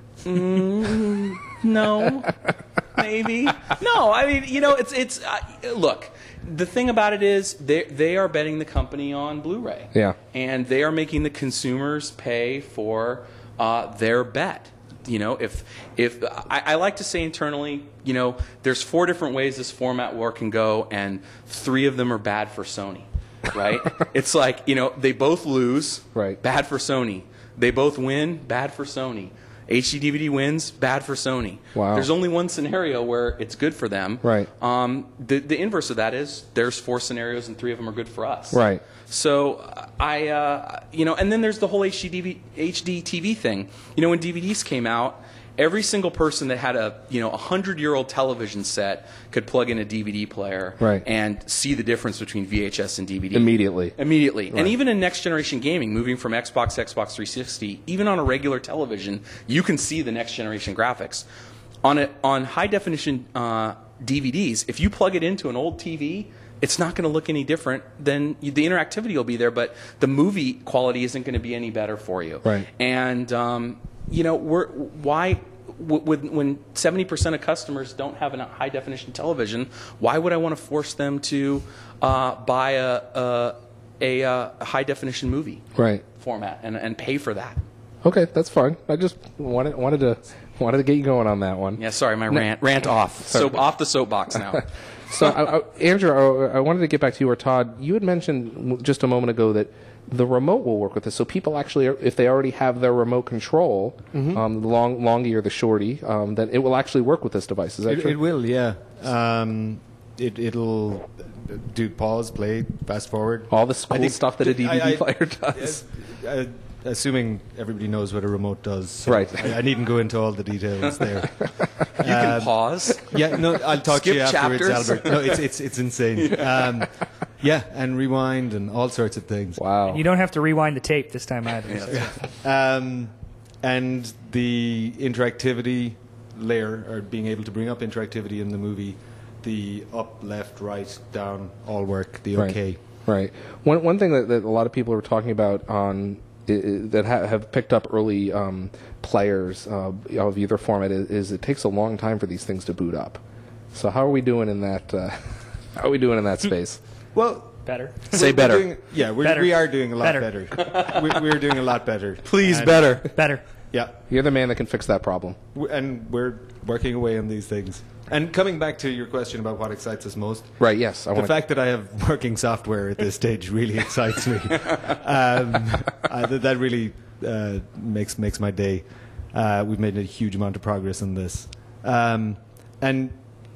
B: Mm, no, maybe no. I mean, you know, it's it's uh, look. The thing about it is they they are betting the company on Blu-ray.
A: Yeah.
B: And they are making the consumers pay for uh, their bet. You know, if if I, I like to say internally, you know, there's four different ways this format war can go, and three of them are bad for Sony. Right? It's like, you know, they both lose.
A: Right.
B: Bad for Sony. They both win. Bad for Sony. H D D V D wins, bad for Sony.
A: Wow.
B: There's only one scenario where it's good for them.
A: Right.
B: Um, the, the inverse of that is there's four scenarios and three of them are good for us.
A: Right.
B: So I, uh, you know, and then there's the whole H D D V, H D T V thing. You know, when D V Ds came out, every single person that had a, you know, a hundred-year-old television set could plug in a D V D player
A: Right.
B: and see the difference between V H S and D V D.
A: Immediately.
B: Immediately.
A: Right.
B: And even in next-generation gaming, moving from Xbox to Xbox three sixty, even on a regular television, you can see the next-generation graphics. On a, on high-definition uh, D V Ds, if you plug it into an old T V, it's not going to look any different. Than the interactivity will be there, but the movie quality isn't going to be any better for you.
A: Right.
B: And um, you know, we're, why w- with, when seventy percent of customers don't have a high definition television, why would I want to force them to uh, buy a a, a, a high definition movie
A: Right.
B: format and, and pay for that?
A: Okay, that's fine. I just wanted wanted to wanted to get you going on that one.
B: Yeah, sorry, my rant rant off.
A: Sorry.
B: So off the soapbox now.
A: So, I, I, Andrew, I, I wanted to get back to you, or Todd. You had mentioned just a moment ago that the remote will work with this. So people actually, are, if they already have their remote control,
C: Mm-hmm.
A: um, the long, longy or the shorty, um, then it will actually work with this device. Is that
C: It,
A: true?
C: it will, yeah. Um, it, it'll do pause, play, fast forward.
A: All this
C: I
A: cool
C: think-
A: stuff that a D V D
C: I- I-
A: player does.
C: Uh, assuming everybody knows what a remote does, so
A: Right.
C: I, I needn't go into all the details there.
B: You can pause.
C: Yeah, no, I'll talk
B: Skip
C: to you afterwards,
B: chapters.
C: Albert. No, it's it's it's insane. Um, yeah, and rewind and all sorts of things.
A: Wow.
D: You don't have to rewind the tape this time either.
C: Um, and the interactivity layer, or being able to bring up interactivity in the movie, the up, left, right, down, all work. The
A: Right.
C: okay.
A: Right. One one thing that, that a lot of people are talking about on i- i- that ha- have picked up early um, players uh, of either format is, is it takes a long time for these things to boot up. So how are we doing in that? Uh, how are we doing in that space?
C: Well,
D: Better.
A: Say
C: we're
A: better.
C: Doing, yeah, we're,
D: Better.
C: we are doing a lot
D: Better.
C: better. we, we're doing a lot better.
A: Please,
C: And-
A: better.
D: Better.
C: Yeah.
A: You're the man that can fix that problem.
C: W- And we're working away on these things. And coming back to your question about what excites us most,
A: Right. Yes. I
C: the
A: want.
C: fact that I have working software at this stage really excites me. um, I, th- that really uh, makes makes my day. Uh, we've made a huge amount of progress in this, um, and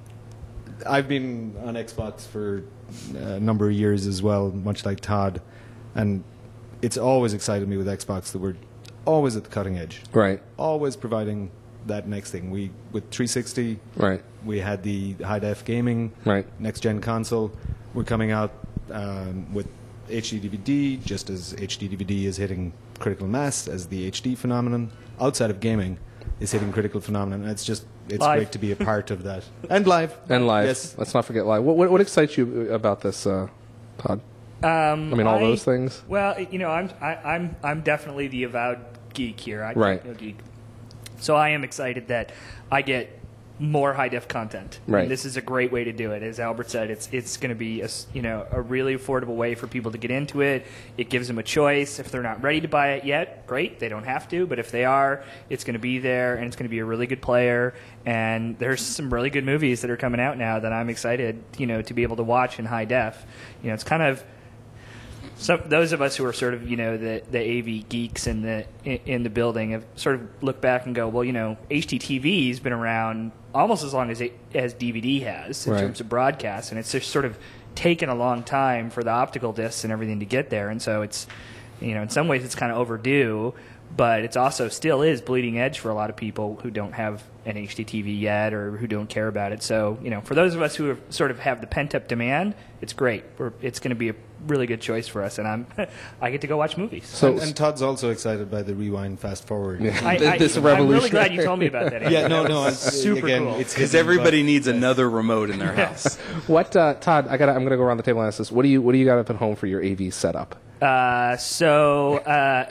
C: I've been on Xbox for a number of years as well, much like Todd, and it's always excited me with Xbox that we're always at the cutting edge,
A: Right.
C: always providing that next thing. We with three sixty.
A: Right.
C: We had the high def gaming,
A: Right.
C: next gen console. We're coming out um, with H D D V D, just as H D D V D is hitting critical mass, as the H D phenomenon outside of gaming is hitting critical phenomenon. And it's just it's
D: Live.
C: great to be a part of that. And live.
A: And live.
C: Yes.
A: Let's not forget live. What, what, what excites you about this, uh, Todd?
D: Um,
A: I mean, all those things?
D: Well, you know, I'm I, I'm I'm definitely the avowed geek here. I,
A: Right.
D: you know, geek. So I am excited that I get more high def content.
A: Right.
D: And this is a great way to do it. As Albert said, it's it's going to be a, s- you know a really affordable way for people to get into it. It gives them a choice. If they're not ready to buy it yet, great, they don't have to. But if they are, it's going to be there, and it's going to be a really good player. And there's some really good movies that are coming out now that I'm excited, you know, to be able to watch in high def. You know, it's kind of so those of us who are sort of, you know, the, the A V geeks in the in, in the building have sort of look back and go, well, you know, H D T V has been around almost as long as it, as D V D has in
A: Right.
D: terms of broadcast, and it's just sort of taken a long time for the optical discs and everything to get there, and so it's, you know, in some ways it's kind of overdue, but it's also still is bleeding edge for a lot of people who don't have an H D T V yet or who don't care about it. So, you know, for those of us who have, sort of have the pent up demand, it's great. We're, it's going to be a really good choice for us, and I'm I get to go watch movies.
A: So,
C: and, and Todd's also excited by the rewind fast forward. Yeah,
D: I, I,
A: this
D: I'm really
A: revolution.
D: glad you told me about that. Andy.
C: no,
D: That
C: no,
D: was
C: it's
D: super
C: again,
D: cool.
C: it's
B: Because
C: hidden,
B: everybody
C: but-
B: needs another remote in their house.
A: what, uh, Todd? I got. I'm going to go around the table and ask this. What do you What do you got up at home for your A V setup?
D: Uh, so, uh,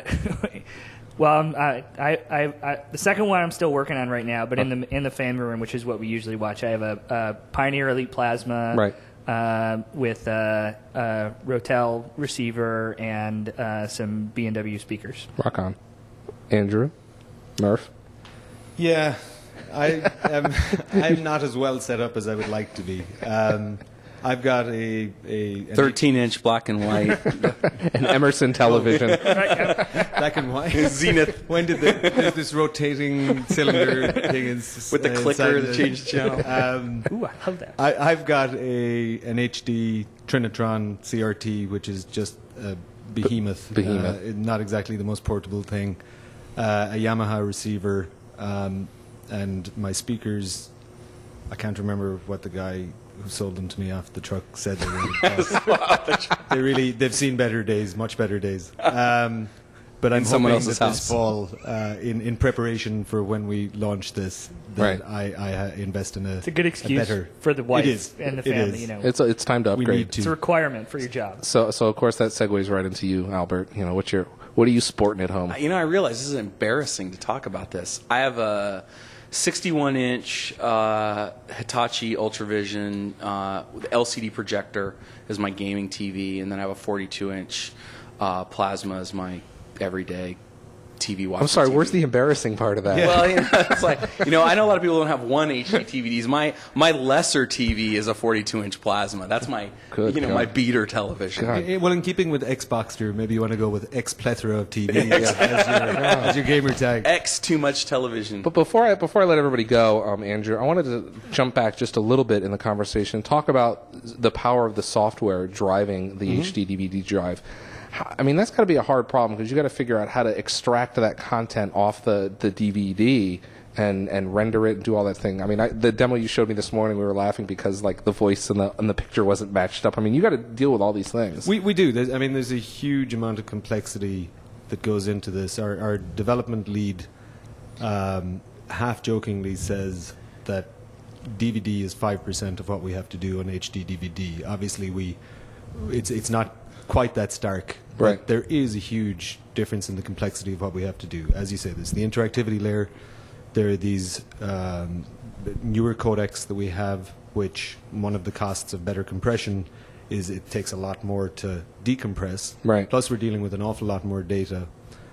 D: well, um, I, I, I, I, the second one I'm still working on right now, but in the in the family room, which is what we usually watch, I have a, a Pioneer Elite Plasma,
A: Right.
D: uh, with a, a Rotel receiver and uh, some B and W speakers.
A: Rock on, Andrew, Murph.
C: Yeah, I am. I'm not as well set up as I would like to be. Um, I've got a a an
B: thirteen inch black and white.
A: An Emerson television.
C: black and white
B: Zenith.
C: When did the, there's this rotating cylinder thing is,
B: With the
C: uh,
B: clicker
C: inside
B: to change the channel.
C: Um,
D: Ooh, I love that.
C: I, I've got a an H D Trinitron C R T, which is just a behemoth.
A: Behemoth.
C: Uh, not exactly the most portable thing. Uh, a Yamaha receiver, um, and my speakers. I can't remember what the guy who sold them to me off the truck said they were. they really they've seen better days, much better days. Um, but I'm
B: someone
C: hoping
B: else's
C: that
B: house.
C: this fall, uh, in in preparation for when we launch this, that
A: Right.
C: I, I uh, invest in a.
D: It's a good excuse
C: better,
D: for the wife
C: It is.
D: and the
C: It
D: family.
C: is.
D: You know,
A: It's it's time to
C: We
A: upgrade.
C: need to.
D: it's a requirement for your job.
A: So so of course that segues right into you, Albert. You know what's your what are you sporting at home?
B: You know, I realize this is embarrassing to talk about this. I have a sixty-one inch uh, Hitachi Ultravision uh, with L C D projector as my gaming T V, and then I have a forty-two inch uh, plasma as my everyday T V watching
A: I'm sorry.
B: T V.
A: Where's the embarrassing part of that?
B: Well, you know, it's like, you know, I know a lot of people don't have one H D T V Ds. My my lesser T V is a forty-two inch plasma. That's my
A: Good
B: you know
A: God.
B: my beater television.
A: God.
C: Eh, Well, in keeping with Xboxter, maybe you want to go with X plethora of T Vs as, your, as your gamer tag.
B: X too much television.
A: But before I before I let everybody go, um, Andrew, I wanted to jump back just a little bit in the conversation, talk about the power of the software driving the H D D V D drive. I mean, that's got to be a hard problem because you got to figure out how to extract that content off the, the D V D and, and render it and do all that thing. I mean, I, the demo you showed me this morning, we were laughing because like the voice and the and the picture wasn't matched up. I mean, you got to deal with all these things.
C: We we do. There's, I mean, there's a huge amount of complexity that goes into this. Our, our development lead um, half jokingly says that D V D is five percent of what we have to do on H D D V D. Obviously, we it's it's not quite that stark, but
A: right.
C: there is a huge difference in the complexity of what we have to do. As you say, there's the interactivity layer. There are these um, newer codecs that we have, which one of the costs of better compression is it takes a lot more to decompress.
A: Right.
C: Plus, we're dealing with an awful lot more data.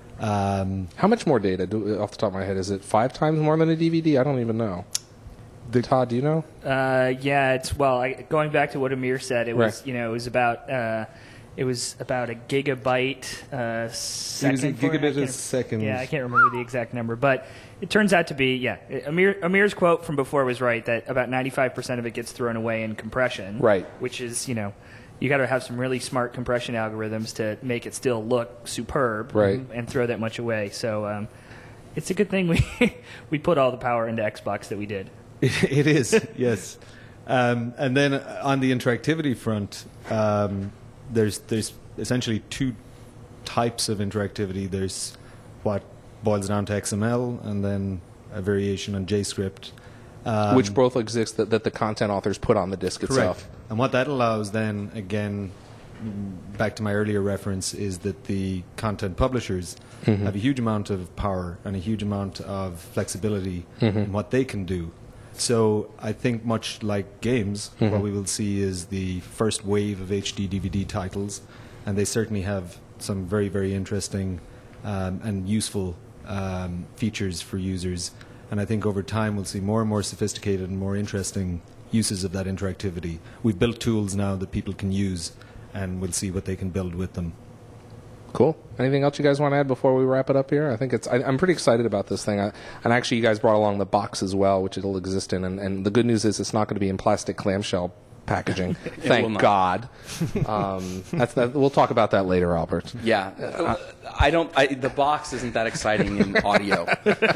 C: Um,
A: How much more data? Do, off the top of my head, is it five times more than a D V D? I don't even know. The, Todd, do you know?
D: Uh, yeah, it's well. I, going back to what Amir said, it was
A: Right.
D: you know it was about uh, it was about a gigabyte uh, second.
C: It was a
D: for it. I
C: gigabit a
D: can't-
C: second.
D: Yeah, I can't remember the exact number, but it turns out to be yeah. Amir Amir's quote from before was right that about ninety-five percent of it gets thrown away in compression.
A: Right.
D: Which is you know. You got to have some really smart compression algorithms to make it still look superb,
A: Right.
D: and throw that much away. So um, it's a good thing we we put all the power into Xbox that we did.
C: It is, yes. Um, and then on the interactivity front, um, there's there's essentially two types of interactivity. There's what boils down to X M L, and then a variation on JScript. Um,
A: Which both exist that, that the content authors put on the disk
C: correct.
A: itself.
C: And what that allows then, again, back to my earlier reference, is that the content publishers
A: Mm-hmm.
C: have a huge amount of power and a huge amount of flexibility
A: Mm-hmm.
C: in what they can do. So I think much like games,
A: Mm-hmm.
C: what we will see is the first wave of H D D V D titles, and they certainly have some very, very interesting um, and useful um, features for users. And I think over time we'll see more and more sophisticated and more interesting uses of that interactivity. We've built tools now that people can use, and we'll see what they can build with them.
A: Cool. Anything else you guys want to add before we wrap it up here? I think it's. I, I'm pretty excited about this thing. I, and actually, you guys brought along the box as well, which it'll exist in. And, and the good news is it's not going to be in plastic clamshell packaging.
B: will
A: Thank
B: not.
A: God. um, that's that, we'll talk about that later, Albert.
B: Yeah, uh, I don't. I, the box isn't that exciting in audio.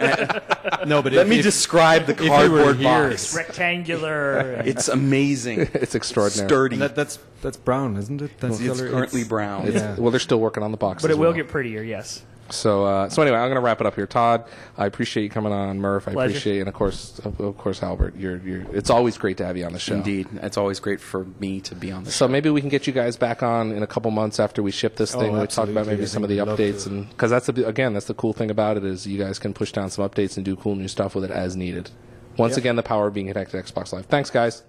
C: No, but
B: Let
C: if,
B: me
C: if,
B: describe the
C: you were
B: cardboard
C: here-
B: box.
D: Rectangular.
B: It's amazing.
A: It's extraordinary.
B: Sturdy.
C: that, that's that's brown, isn't it? That's the
B: It's
C: color.
B: currently
C: It's-
B: brown.
A: It's-
C: Yeah.
A: Well, they're still working on the box.
D: but
A: as
D: it will
A: well.
D: get prettier, yes.
A: So, uh, so anyway, I'm going to wrap it up here. Todd, I appreciate you coming on. Murph, I
D: Pleasure.
A: appreciate, and of course, of, of course, Albert. You're, you're. It's always great to have you on the show.
B: Indeed, it's always great for me to be on the
A: So
B: show.
A: maybe we can get you guys back on in a couple months after we ship this
C: Oh,
A: thing. We talk about
C: absolutely.
A: maybe
C: I
A: some of
C: think
A: the
C: we'd love
A: updates,
C: to.
A: and because that's the, again, that's the cool thing about it is you guys can push down some updates and do cool new stuff with it as needed. Once
C: Yeah.
A: again, the power of being connected to Xbox Live. Thanks, guys.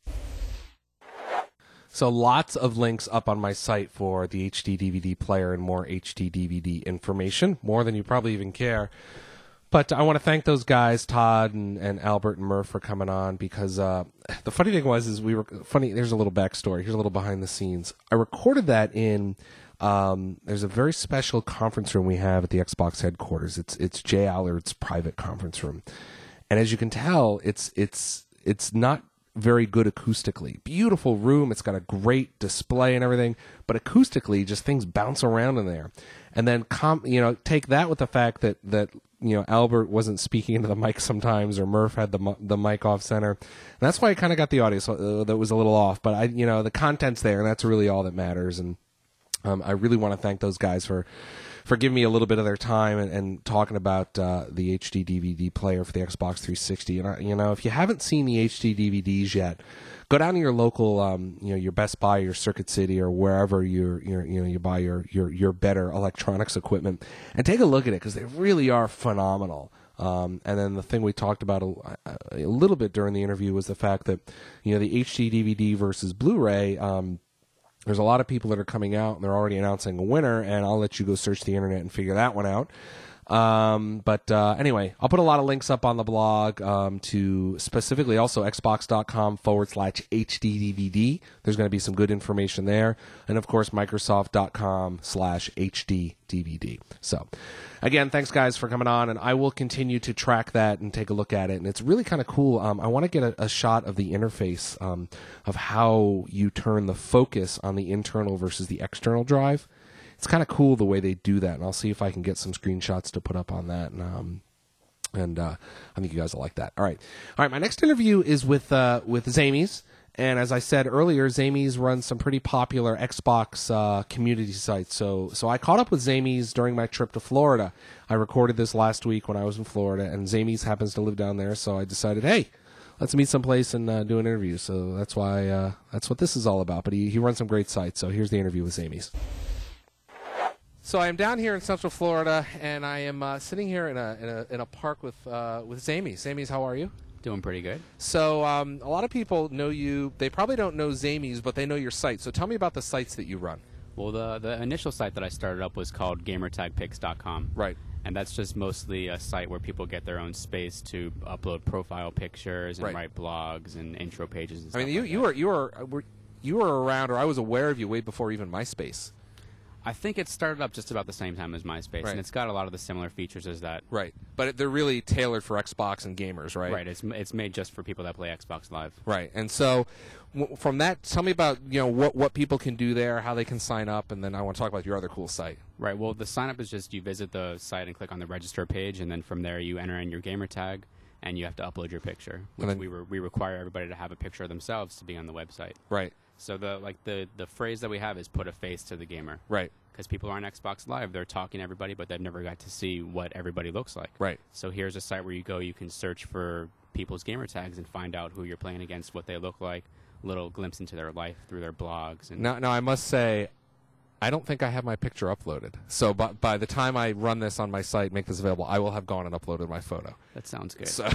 A: So lots of links up on my site for the H D D V D player and more H D D V D information, more than you probably even care. But I want to thank those guys, Todd and, and Albert and Murph, for coming on because uh, the funny thing was is we were funny. There's a little backstory. Here's a little behind the scenes. I recorded that in. Um, there's a very special conference room we have at the Xbox headquarters. It's it's Jay Allard's private conference room, and as you can tell, it's it's it's not very good acoustically. Beautiful room. It's got a great display and everything, but acoustically, just things bounce around in there. And then, com- you know, take that with the fact that that you know Albert wasn't speaking into the mic sometimes, or Murph had the mu- the mic off center. And that's why I kind of got the audio so, uh, that was a little off. But I, you know, the content's there, and that's really all that matters. And um, I really want to thank those guys for. for giving me a little bit of their time and, and talking about uh, the H D D V D player for the Xbox three sixty. And I, you know, if you haven't seen the H D D V Ds yet, go down to your local, um, you know, your Best Buy, your Circuit City, or wherever you you you know you buy your your your better electronics equipment, and take a look at it because they really are phenomenal. Um, and then the thing we talked about a, a little bit during the interview was the fact that you know the H D D V D versus Blu-ray. Um, There's a lot of people that are coming out, and they're already announcing a winner, and I'll let you go search the internet and figure that one out. Um, but uh, anyway, I'll put a lot of links up on the blog um, to specifically also xbox.com forward slash HDDVD. There's going to be some good information there. And, of course, microsoft.com slash HDDVD. So, again, thanks, guys, for coming on, and I will continue to track that and take a look at it. And it's really kind of cool. Um, I want to get a, a shot of the interface um, of how you turn the focus on the internal versus the external drive. it's kind of cool the way they do that, and I'll see if I can get some screenshots to put up on that. And um, and uh, I think you guys will like that. All right, all right. My next interview is with uh, with Zamies. And as I said earlier, Zamies runs some pretty popular Xbox uh, community sites. So, so I caught up with Zamies during my trip to Florida. I recorded this last week when I was in Florida, and Zamies happens to live down there. So I decided, hey, let's meet someplace and uh, do an interview. So that's why uh, that's what this is all about. But he, he runs some great sites. So here's the interview with Zamies. So I am down here in Central Florida, and I am uh, sitting here in a in a in a park with uh, with Zamies. Zamies, how are you?
E: Doing pretty good.
A: So um, a lot of people know you. They probably don't know Zamies, but they know your site. So tell me about the sites that you run.
E: Well, the the initial site that I started up was called gamertag pics dot com.
A: Right.
E: And that's just mostly a site where people get their own space to upload profile pictures and
A: Right.
E: write blogs and intro pages and
A: I
E: stuff
A: mean, you,
E: like
A: you
E: that.
A: were you were were- you were around, or I was aware of you way before even MySpace.
E: I think it started up just about the same time as MySpace,
A: Right.
E: and it's got a lot of the similar features as that.
A: Right. But it, they're really tailored for Xbox and gamers, right?
E: Right. It's it's made just for people that play Xbox Live.
A: Right. And so, w- from that, tell me about you know what what people can do there, how they can sign up, and then I want to talk about your other cool site.
E: Right. Well, the sign up is just you visit the site and click on the register page, and then from there you enter in your gamer tag, and you have to upload your picture. Which
A: then-
E: we re- we require everybody to have a picture of themselves to be on the website.
A: Right.
E: So the like the the phrase that we have is put a face to the gamer.
A: Right.
E: Because people are on Xbox Live, they're talking to everybody, but they've never got to see what everybody looks like.
A: Right.
E: So here's a site where you go, you can search for people's gamer tags and find out who you're playing against, what they look like, little glimpse into their life through their blogs. And
A: Now, now I must say, I don't think I have my picture uploaded. So by, by the time I run this on my site, make this available, I will have gone and uploaded my photo.
E: that sounds good.
A: So,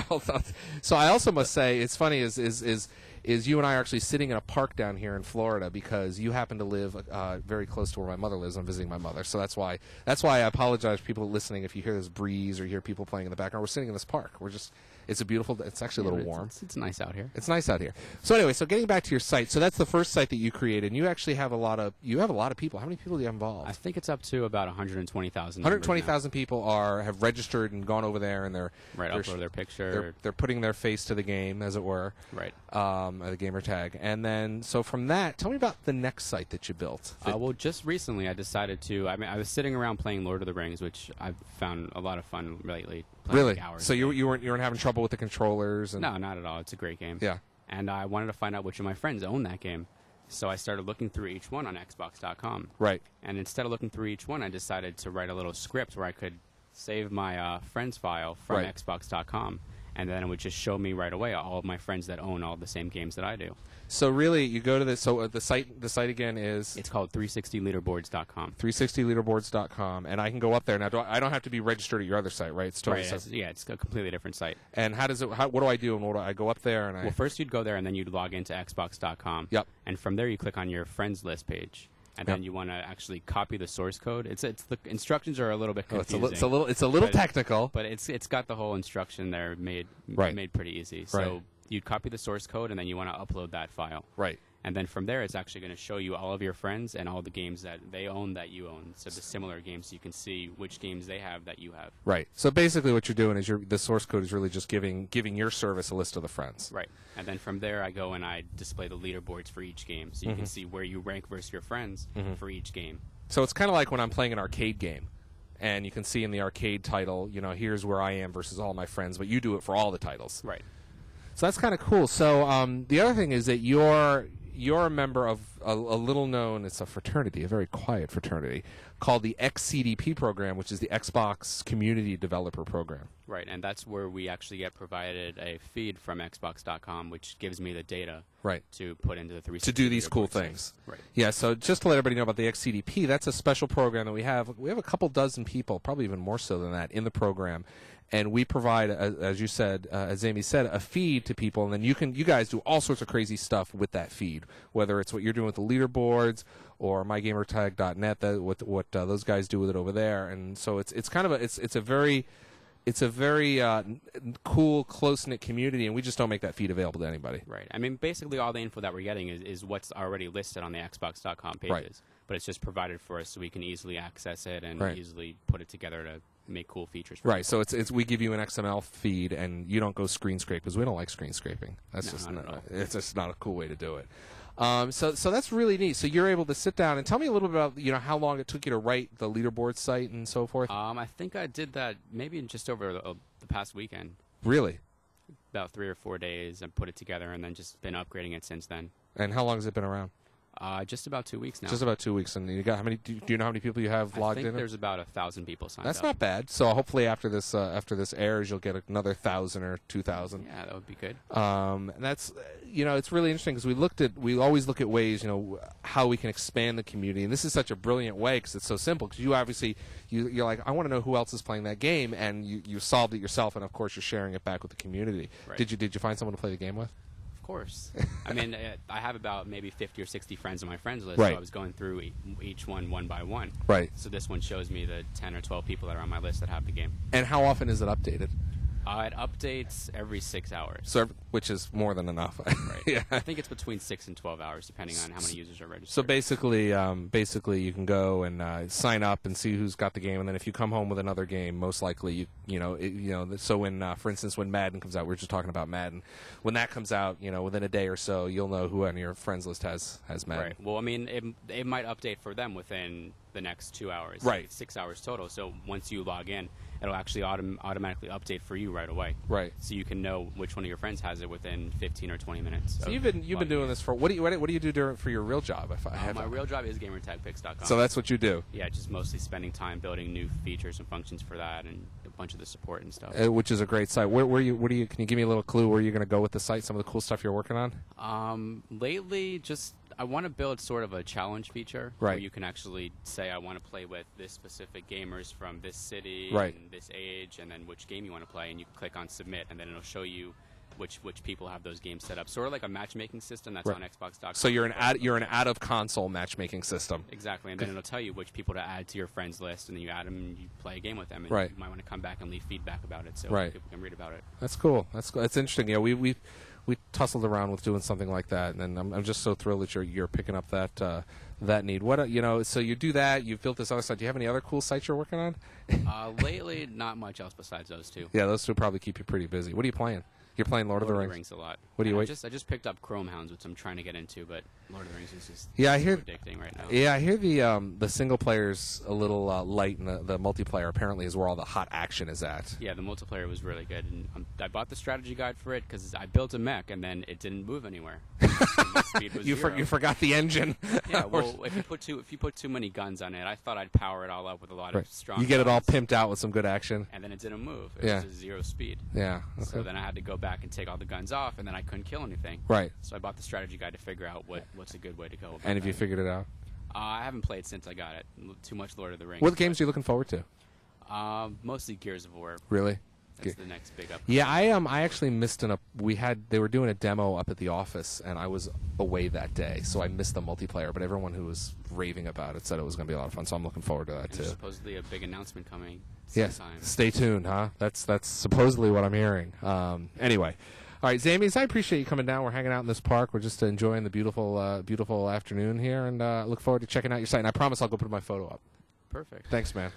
A: so I also must say, it's funny is is is is you and I are actually sitting in a park down here in Florida because you happen to live uh, very close to where my mother lives. I'm visiting my mother, so that's why that's why I apologize for people listening if you hear this breeze or you hear people playing in the background. We're sitting in this park. We're just it's a beautiful. It's actually a
E: Yeah,
A: little
E: it's-
A: warm.
E: It's, it's nice out here.
A: It's nice out here. So anyway, so getting back to your site, so that's the first site that you created, and you actually have a lot of you have a lot of people. How many people do you have involved?
E: I think it's up to about one hundred twenty thousand.
A: one hundred twenty thousand people are have registered and gone over there, and they're
E: Right,
A: they're,
E: upload their picture.
A: They're, they're putting their face to the game, as it were.
E: Right.
A: Um, uh, the gamer tag, and then so from that, tell me about the next site that you built.
E: Uh, well, just recently I decided to. I mean, I was sitting around playing Lord of the Rings, which I've found a lot of fun lately. playing
A: really?
E: like hours
A: So
E: a
A: you
E: day.
A: you weren't you weren't having trouble with the controllers? And,
E: No, not at all. It's a great game.
A: Yeah.
E: And I wanted to find out which of my friends own that game. So I started looking through each one on Xbox dot com.
A: Right.
E: And instead of looking through each one, I decided to write a little script where I could save my uh, friends file from
A: Right.
E: Xbox dot com. And then it would just show me right away all of my friends that own all the same games that I do.
A: So really, you go to the so uh, the site the site again is
E: It's called three sixty leaderboards dot com.
A: three sixty leaderboards dot com, and I can go up there now. Do I, I don't have to be registered at your other site, right? It's totally
E: Right,
A: separate.
E: it's- yeah, it's a completely different site.
A: And how does it? How, what do I do? And what do I, I go up there and I?
E: Well, first you'd go there and then you'd log into Xbox dot com.
A: Yep.
E: And from there you click on your friends list page. And
A: Yep.
E: then you want to actually copy the source code. It's it's the instructions are a little bit
A: Oh, it's a,
E: confusing.
A: li- it's a little it's a little
E: But-
A: technical.
E: But it's it's got the whole instruction there made
A: Right.
E: made pretty easy. So
A: Right.
E: you'd copy the source code and then you want to upload that file.
A: Right.
E: And then from there, it's actually going to show you all of your friends and all the games that they own that you own. So the similar games, so you can see which games they have that you have.
A: Right. So basically, what you're doing is you're, the source code is really just giving giving your service a list of the friends.
E: Right. And then from there, I go and I display the leaderboards for each game, so you
A: Mm-hmm.
E: can see where you rank versus your friends for each game.
A: So it's kind of like when I'm playing an arcade game, and you can see in the arcade title, you know, here's where I am versus all my friends, but you do it for all the titles.
E: Right.
A: So that's kind of cool. So um, the other thing is that you're you're a member of a, a little known, it's a fraternity, a very quiet fraternity, called the X C D P program, which is the Xbox Community Developer Program.
E: Right. And that's where we actually get provided a feed from Xbox dot com, which gives me the data
A: Right.
E: to put into the three
A: To do these cool things.
E: Right.
A: Yeah, so just to let everybody know about the X C D P, that's a special program that we have. We have a couple dozen people, probably even more so than that, in the program. And we provide, as, as you said, uh, as Amy said, a feed to people, and then you can, you guys do all sorts of crazy stuff with that feed, whether it's what you're doing with the leaderboards or my gamer tag dot net, that what what uh, those guys do with it over there. And so it's it's kind of a it's it's a very it's a very uh, n- cool, close knit community, and we just don't make that feed available to anybody.
E: Right. I mean, basically, all the info that we're getting is, is what's already listed on the Xbox dot com pages.
A: Right.
E: But it's just provided for us so we can easily access it and
A: Right.
E: easily put it together to make cool features. For
A: Right,
E: people.
A: so it's it's we give you an X M L feed, and you don't go screen scrape because we don't like screen scraping. That's
E: No,
A: just
E: not
A: not,
E: at all.
A: it's just not a cool way to do it. Um, so so that's really neat. So you're able to sit down and tell me a little bit about you know how long it took you to write the leaderboard site and so forth.
E: Um, I think I did that maybe in just over the, uh, the past weekend.
A: Really?
E: About three or four days, and put it together, and then just been upgrading it since then.
A: And how long has it been around?
E: Uh, just about two weeks now.
A: Just about two weeks. And you got how many? Do you, do you know how many people you have
E: I
A: logged
E: think
A: in?
E: there's about a thousand people signed
A: That's
E: up.
A: not bad. So hopefully after this uh, after this airs, you'll get another thousand or two thousand.
E: Yeah, that would be good.
A: Um, and that's, uh, you know, it's really interesting because we looked at, we always look at ways, you know, how we can expand the community. And this is such a brilliant way because it's so simple. Because you obviously, you, you're like, I want to know who else is playing that game, and you, you solved it yourself, and of course you're sharing it back with the community.
E: Right.
A: Did you did you find someone to play the game with?
E: Of course. I mean, uh, I have about maybe fifty or sixty friends on my friends list,
A: Right.
E: so I was going through e- each one one by one.
A: Right.
E: So this one shows me the ten or twelve people that are on my list that have the game.
A: And how often is it updated?
E: Uh, it updates every six hours.
A: So, which is more than enough.
E: Right.
A: Yeah.
E: I think it's between six and twelve hours, depending on how many users are registered.
A: So basically, um, basically, you can go and uh, sign up and see who's got the game, and then if you come home with another game, most likely you you know it, you know. So when, uh, for instance, when Madden comes out, we were just talking about Madden. When that comes out, you know, within a day or so, you'll know who on your friends list has has Madden.
E: Right. Well, I mean, it, it might update for them within the next two hours.
A: Right.
E: Like six hours total. So once you log in, it'll actually autom- automatically update for you right away.
A: Right.
E: So you can know which one of your friends has it within fifteen or twenty minutes.
A: So
E: of
A: you've been you've been
E: logging
A: doing
E: in.
A: this for what do you what do what do you do during, for your real job? If I
E: Uh,
A: have
E: my real job is gamertag picks dot com.
A: So that's what you do,
E: Yeah, just mostly spending time building new features and functions for that, and a bunch of the support and stuff.
A: uh, which is a great site. Where where you what do you can you give me a little clue where you're going to go with the site? Some of the cool stuff you're working on.
E: Um, lately, just I want to build sort of a challenge feature
A: Right.
E: where you can actually say I want to play with this specific gamers from this city
A: Right.
E: and this age, and then which game you want to play, and you click on submit, and then it'll show you which which people have those games set up. Sort of like a matchmaking system that's
A: Right.
E: on Xbox dot com.
A: So you're an ad, you're an out of console matchmaking system.
E: Exactly, and then it'll tell you which people to add to your friends list, and then you add them and you play a game with them, and
A: Right.
E: you might want to come back and leave feedback about it so
A: Right.
E: people can read about it.
A: That's cool. That's cool. That's interesting. Yeah, we we we tussled around with doing something like that, and I'm I'm just so thrilled that you're you're picking up that uh, that need. What uh, you know? So you do that. You've built this other site. Do you have any other cool sites you're working on?
E: Uh, lately, not much else besides those two.
A: Yeah, those two probably keep you pretty busy. What are you playing? You're playing Lord,
E: Lord
A: of the Rings.
E: a lot.
A: What do you
E: And I
A: wait-
E: just I just picked up Chrome Hounds, which I'm trying to get into, but Lord of the Rings is just
A: Yeah, I
E: so
A: hear-
E: addicting right now.
A: Yeah, I hear the um, the single player's a little uh, light, and the, the multiplayer apparently is where all the hot action is at.
E: Yeah, the multiplayer was really good, and um, I bought the strategy guide for it because I built a mech and then it didn't move anywhere. My speed was
A: You for,
E: zero.
A: you forgot the engine.
E: Yeah, well, if you put too if you put too many guns on it, I thought I'd power it all up with a lot
A: Right.
E: of strong.
A: You get it all
E: guns,
A: pimped out with some good action.
E: and then it didn't move. It
A: Yeah.
E: was just zero speed.
A: Yeah.
E: So
A: okay.
E: then I had to go back and take all the guns off, and then I couldn't kill anything.
A: Right.
E: So I bought the strategy guide to figure out what, what's a good way to go. About
A: And have you
E: that.
A: figured it out?
E: Uh, I haven't played since I got it. L- Too much Lord of the Rings.
A: What games are you looking forward to?
E: but, Um, mostly Gears of War.
A: Really?
E: That's
A: Ge-
E: the next big up.
A: Yeah, I um I actually missed an up. We had they were doing a demo up at the office, and I was away that day, so I missed the multiplayer. But everyone who was raving about it said it was going to be a lot of fun, so I'm looking forward to that
E: And
A: too.
E: there's supposedly a big announcement coming
A: Yes,
E: sometime.
A: stay tuned, huh? That's that's supposedly what I'm hearing. Um, anyway, all right, Zamies, I appreciate you coming down. We're hanging out in this park. We're just enjoying the beautiful uh, beautiful afternoon here, and uh, look forward to checking out your site. And I promise I'll go put my photo up.
E: Perfect.
A: Thanks, man.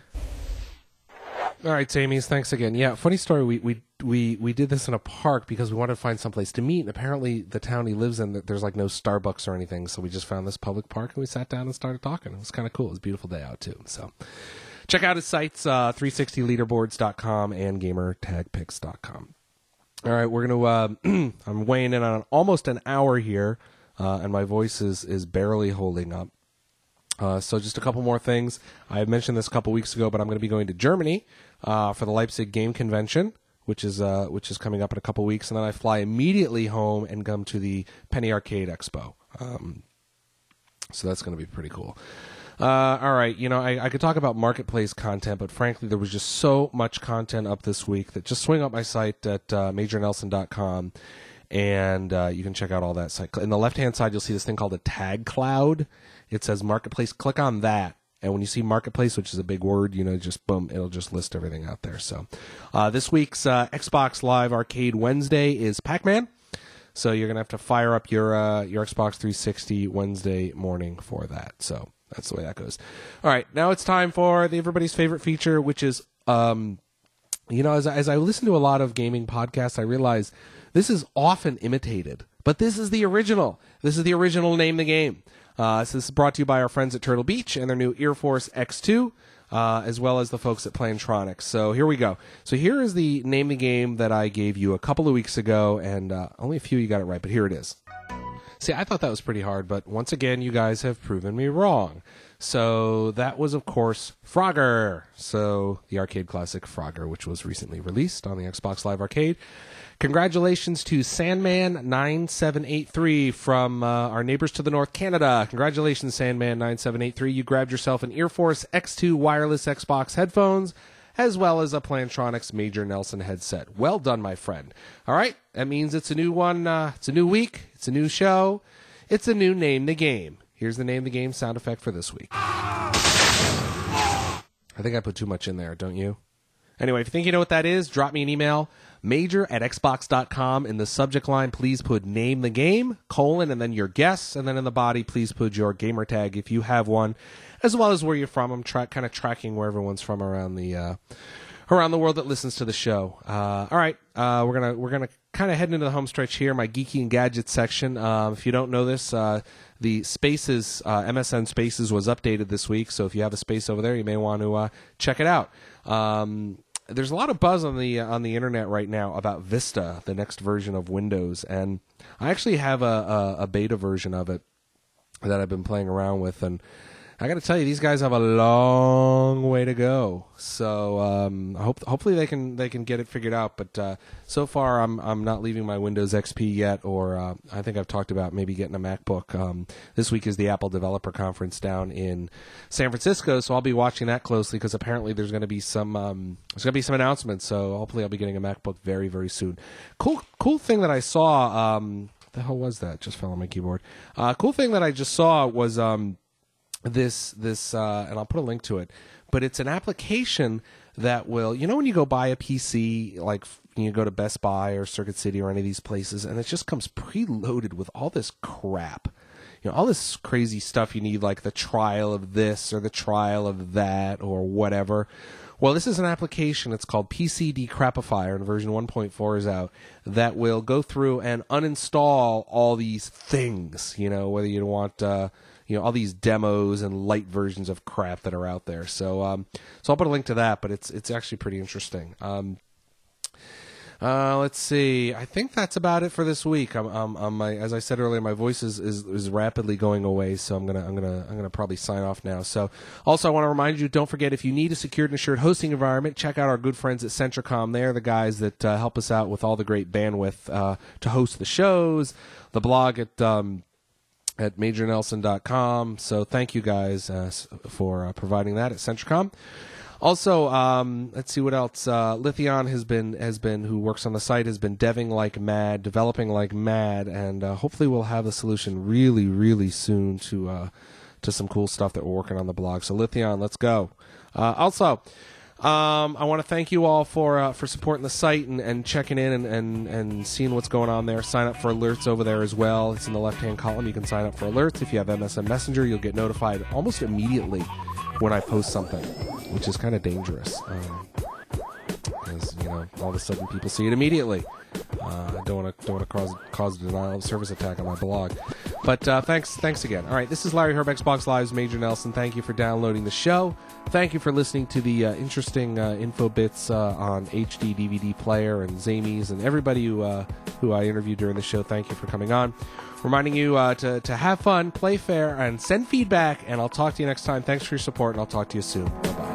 A: All right, Zamies, thanks again. Yeah, funny story. We, we we we did this in a park because we wanted to find someplace to meet, and apparently the town he lives in, there's like no Starbucks or anything, so we just found this public park and we sat down and started talking. It was kind of cool. It was a beautiful day out too. So check out his sites, uh, three sixty leaderboards dot com and gamer tag picks dot com. All right, we're gonna. Uh, I'm weighing in on almost an hour here, uh, and my voice is is barely holding up. Uh, so just a couple more things. I had mentioned this a couple weeks ago, but I'm going to be going to Germany uh, for the Leipzig Game Convention, which is uh, which is coming up in a couple weeks, and then I fly immediately home and come to the Penny Arcade Expo. Um, so that's going to be pretty cool. Uh, all right, you know, I, I could talk about marketplace content, but frankly, there was just so much content up this week that just swing up my site at uh, major nelson dot com, and uh, you can check out all that site. In the left-hand side, you'll see this thing called a tag cloud. It says marketplace. Click on that, and when you see marketplace, which is a big word, you know, just boom, it'll just list everything out there. So uh, this week's uh, Xbox Live Arcade Wednesday is Pac-Man. So you're gonna have to fire up your uh, your Xbox three sixty Wednesday morning for that. So that's the way that goes. All right, now it's time for the everybody's favorite feature, which is, um, you know, as as I listen to a lot of gaming podcasts, I realize this is often imitated but this is the original. This is the original Name the Game. Uh, so this is brought to you by our friends at Turtle Beach and their new Ear Force X two, uh, as well as the folks at Plantronics. So here we go. So here is the Name the Game that I gave you a couple of weeks ago, and uh, only a few you got it right, but here it is. See, I thought that was pretty hard, but once again, you guys have proven me wrong. So that was, of course, Frogger. So the arcade classic Frogger, which was recently released on the Xbox Live Arcade. Congratulations to Sandman nine seven eight three from uh, our neighbors to the north, Canada. Congratulations, Sandman nine seven eight three. You grabbed yourself an Ear Force X two wireless Xbox headphones, as well as a Plantronics Major Nelson headset. Well done, my friend. All right, that means it's a new one. Uh, it's a new week. It's a new show. It's a new Name the Game. Here's the Name the Game sound effect for this week. I think I put too much in there, don't you? Anyway, if you think you know what that is, drop me an email. Major at xbox dot com. In the subject line, please put Name the Game, colon, and then your guess. And then in the body, please put your gamer tag if you have one, as well as where you're from. I'm tra- kind of tracking where everyone's from around the uh, around the world that listens to the show. Uh, all right, uh, we're gonna we're gonna kind of head into the home stretch here, my geeky and gadgets section. Uh, if you don't know this, uh, the Spaces uh, M S N Spaces was updated this week, so if you have a space over there, you may want to uh, check it out. Um, There's a lot of buzz on the uh, on the internet right now about Vista, the next version of Windows, and I actually have a, a, a beta version of it that I've been playing around with, and I got to tell you, these guys have a long way to go. So um, I hope hopefully they can they can get it figured out. But uh, so far, I'm I'm not leaving my Windows X P yet, or uh, I think I've talked about maybe getting a MacBook. Um, this week is the Apple Developer Conference down in San Francisco, so I'll be watching that closely because apparently there's going to be some um, there's going to be some announcements. So hopefully I'll be getting a MacBook very very soon. Cool cool thing that I saw. Um, what the hell was that? Just fell on my keyboard. Uh, cool thing that I just saw was. Um, this this uh and I'll put a link to it, but it's an application that will, you know, when you go buy a P C, like you go to Best Buy or Circuit City or any of these places, and it just comes preloaded with all this crap, you know, all this crazy stuff you need, like the trial of this or the trial of that or whatever. Well, this is an application. It's called P C Decrapifier, and version one point four is out, that will go through and uninstall all these things, you know, whether you want uh you know, all these demos and light versions of crap that are out there. So, um, so I'll put a link to that, but it's it's actually pretty interesting. Um, uh, let's see. I think that's about it for this week. I'm, I'm, I'm my, as I said earlier, my voice is, is, is rapidly going away, so I'm gonna I'm gonna I'm gonna probably sign off now. So, also I want to remind you, don't forget, if you need a secured and assured hosting environment, check out our good friends at Centricom. They're the guys that uh, help us out with all the great bandwidth uh, to host the shows, the blog at. Um, at major nelson dot com. So thank you guys uh, for uh, providing that at Centricom. Also, um, let's see what else. Uh, Lithion has been has been who works on the site has been deving like mad, developing like mad, and uh, hopefully we'll have the solution really really soon to uh, to some cool stuff that we're working on the blog. So Lithion, let's go. Uh, also. Um, I want to thank you all for uh, for supporting the site and, and checking in and, and, and seeing what's going on there. Sign up for alerts over there as well. It's in the left-hand column. You can sign up for alerts. If you have M S N Messenger, you'll get notified almost immediately when I post something, which is kind of dangerous. Um, because, you know, all of a sudden people see it immediately. Uh, I don't want to don't want to cause cause a denial of service attack on my blog. But uh, thanks thanks again. All right, this is Larry Herb, Xbox Live's Major Nelson. Thank you for downloading the show. Thank you for listening to the uh, interesting uh, info bits uh, on H D D V D player and Zamies and everybody who uh, who I interviewed during the show. Thank you for coming on. Reminding you uh, to to have fun, play fair, and send feedback. And I'll talk to you next time. Thanks for your support, and I'll talk to you soon. Bye bye.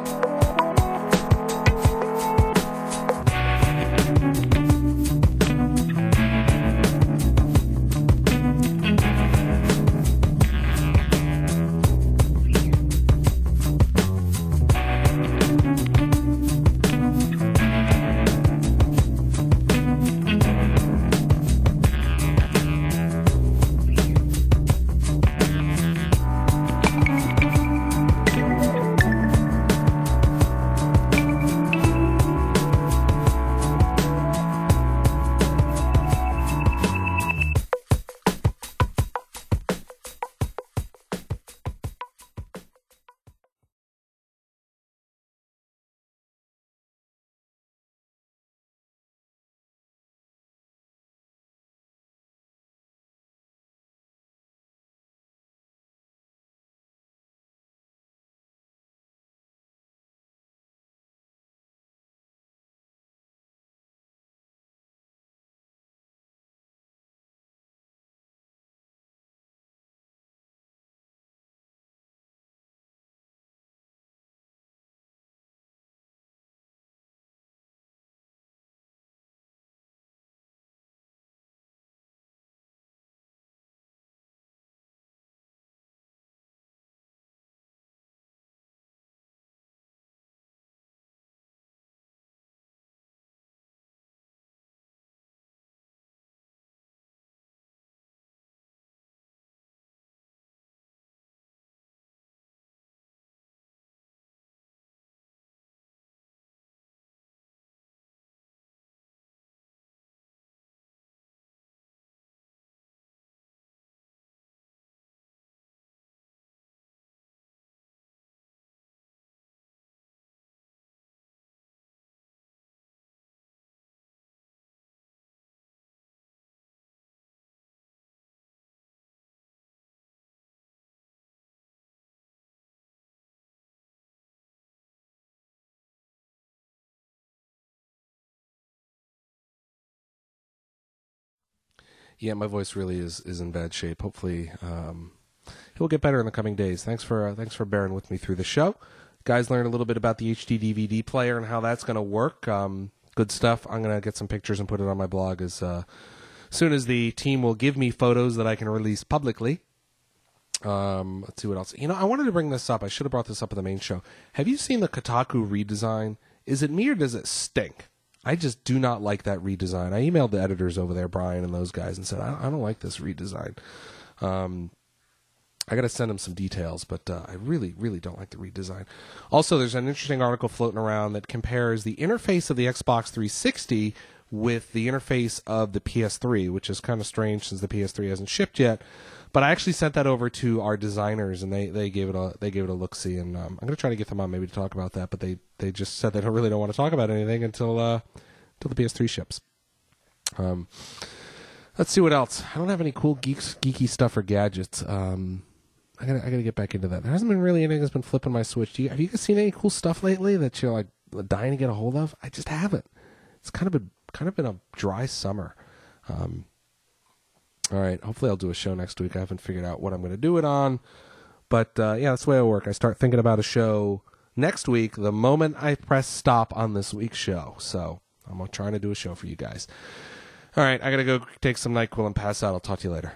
A: Yeah, my voice really is, is in bad shape. Hopefully, um, it will get better in the coming days. Thanks for uh, thanks for bearing with me through the show. Guys, learned a little bit about the H D D V D player and how that's going to work. Um, good stuff. I'm going to get some pictures and put it on my blog as uh, soon as the team will give me photos that I can release publicly. Um, let's see what else. You know, I wanted to bring this up. I should have brought this up in the main show. Have you seen the Kotaku redesign? Is it me or does it stink? I just do not like that redesign. I emailed the editors over there, Brian and those guys, and said, I, I don't like this redesign. Um, I got to send them some details, but uh, I really, really don't like the redesign. Also, there's an interesting article floating around that compares the interface of the Xbox three sixty with the interface of the P S three, which is kind of strange since the P S three hasn't shipped yet. But I actually sent that over to our designers, and they, they gave it a they gave it a look see. And um, I'm going to try to get them on maybe to talk about that. But they, they just said they don't really don't want to talk about anything until uh, until the P S three ships. Um, let's see what else. I don't have any cool geeks geeky stuff or gadgets. Um, I gotta I gotta get back into that. There hasn't been really anything that's been flipping my switch. Do you, have you guys seen any cool stuff lately that you're like dying to get a hold of? I just haven't. It's kind of been kind of been a dry summer. Um, all right, hopefully I'll do a show next week. I haven't figured out what I'm going to do it on, but uh, yeah, that's the way I work. I start thinking about a show next week the moment I press stop on this week's show. So I'm trying to do a show for you guys. All right, I gotta go take some NyQuil and pass out. I'll talk to you later.